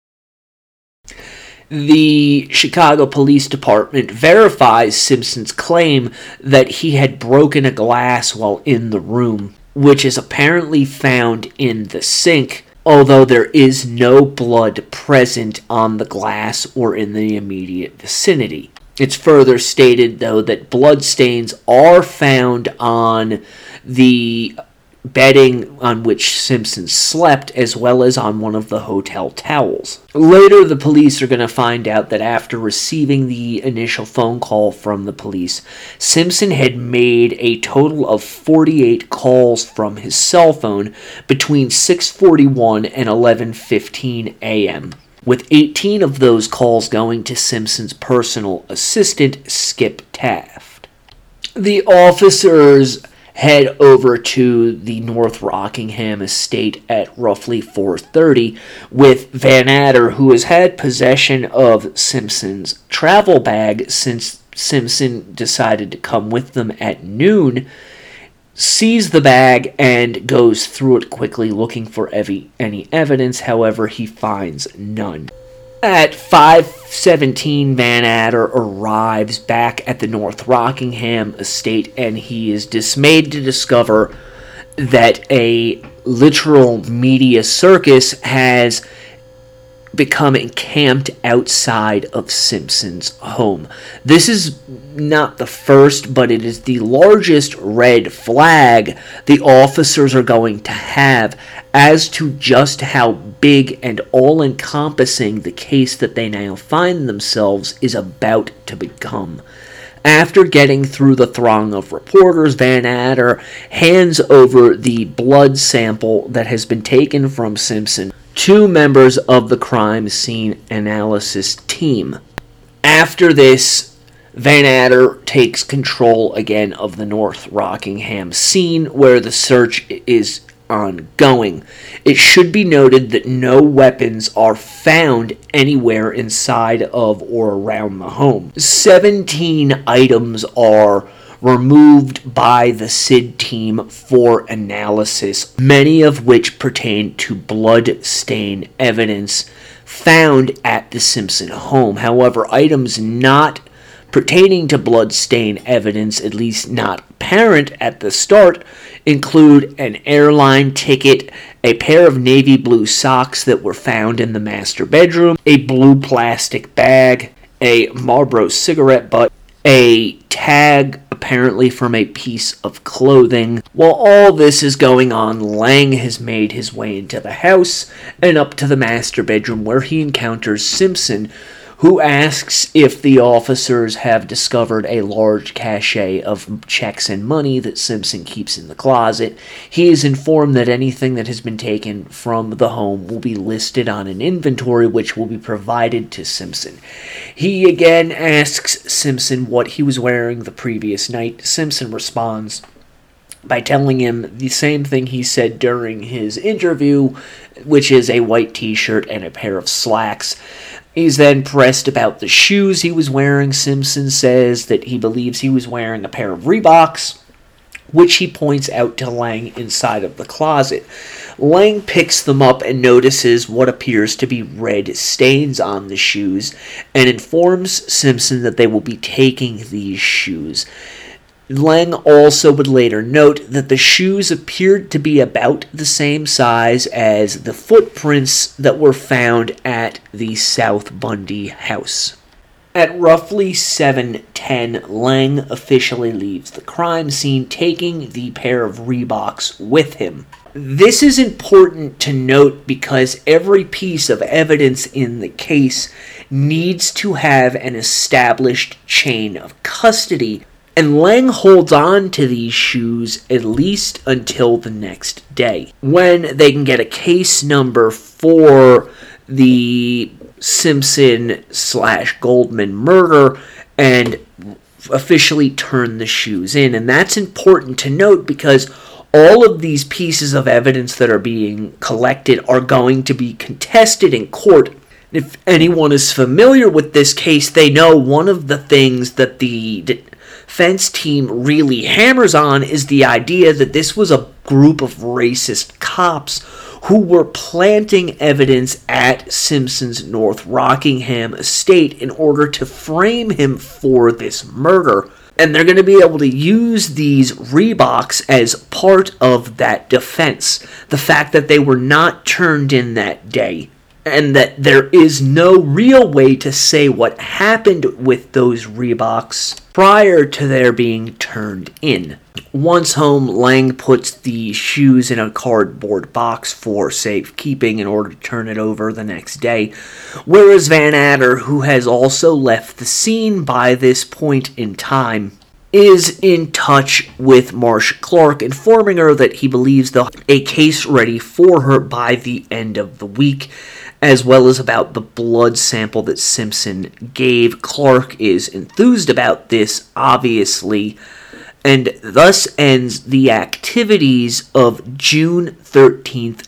The Chicago Police Department verifies Simpson's claim that he had broken a glass while in the room, which is apparently found in the sink, although there is no blood present on the glass or in the immediate vicinity. It's further stated, though, that blood stains are found on the bedding on which Simpson slept, as well as on one of the hotel towels. Later, the police are going to find out that after receiving the initial phone call from the police, Simpson had made a total of 48 calls from his cell phone between 6:41 and 11:15 a.m., with 18 of those calls going to Simpson's personal assistant, Skip Taft. The officers head over to the North Rockingham estate at roughly 4:30 with Van Adder, who has had possession of Simpson's travel bag since Simpson decided to come with them at noon, sees the bag and goes through it quickly looking for any evidence. However, he finds none. At 5:17, Van Adder arrives back at the North Rockingham estate, and he is dismayed to discover that a literal media circus has become encamped outside of Simpson's home. This is not the first, but it is the largest red flag the officers are going to have as to just how big and all-encompassing the case that they now find themselves is about to become. After getting through the throng of reporters, Van Adder hands over the blood sample that has been taken from Simpson to members of the crime scene analysis team. After this, Van Adder takes control again of the North Rockingham scene, where the search is ongoing. It should be noted that no weapons are found anywhere inside of or around the home. 17 items are removed by the SID team for analysis, many of which pertain to blood stain evidence found at the Simpson home. However, items not pertaining to blood stain evidence, at least not apparent at the start, include an airline ticket, a pair of navy blue socks that were found in the master bedroom, a blue plastic bag, a Marlboro cigarette butt, a tag apparently from a piece of clothing. While all this is going on, Lang has made his way into the house and up to the master bedroom, where he encounters Simpson, who asks if the officers have discovered a large cache of checks and money that Simpson keeps in the closet. He is informed that anything that has been taken from the home will be listed on an inventory, which will be provided to Simpson. He again asks Simpson what he was wearing the previous night. Simpson responds by telling him the same thing he said during his interview, which is a white t-shirt and a pair of slacks. He's then pressed about the shoes he was wearing. Simpson says that he believes he was wearing a pair of Reeboks, which he points out to Lang inside of the closet. Lang picks them up and notices what appears to be red stains on the shoes and informs Simpson that they will be taking these shoes. Lang also would later note that the shoes appeared to be about the same size as the footprints that were found at the South Bundy house. At roughly 7:10, Lang officially leaves the crime scene, taking the pair of Reeboks with him. This is important to note because every piece of evidence in the case needs to have an established chain of custody, and Lang holds on to these shoes at least until the next day, when they can get a case number for the Simpson/Goldman murder and officially turn the shoes in. And that's important to note because all of these pieces of evidence that are being collected are going to be contested in court. If anyone is familiar with this case, they know one of the things that the defense team really hammers on is the idea that this was a group of racist cops who were planting evidence at Simpson's North Rockingham estate in order to frame him for this murder. And they're going to be able to use these Reeboks as part of that defense. The fact that they were not turned in that day, and that there is no real way to say what happened with those Reeboks prior to their being turned in. Once home, Lang puts the shoes in a cardboard box for safekeeping in order to turn it over the next day, whereas Van Adder, who has also left the scene by this point in time, is in touch with Marcia Clark, informing her that he believes they'll have a case ready for her by the end of the week, as well as about the blood sample that Simpson gave. Clark is enthused about this, obviously, and thus ends the activities of June 13th,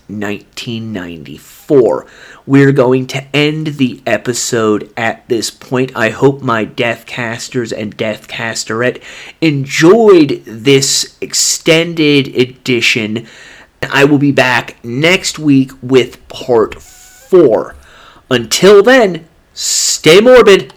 1994. We're going to end the episode at this point. I hope my Deathcasters and Deathcasterette enjoyed this extended edition. I will be back next week with part 4. Until then, stay morbid.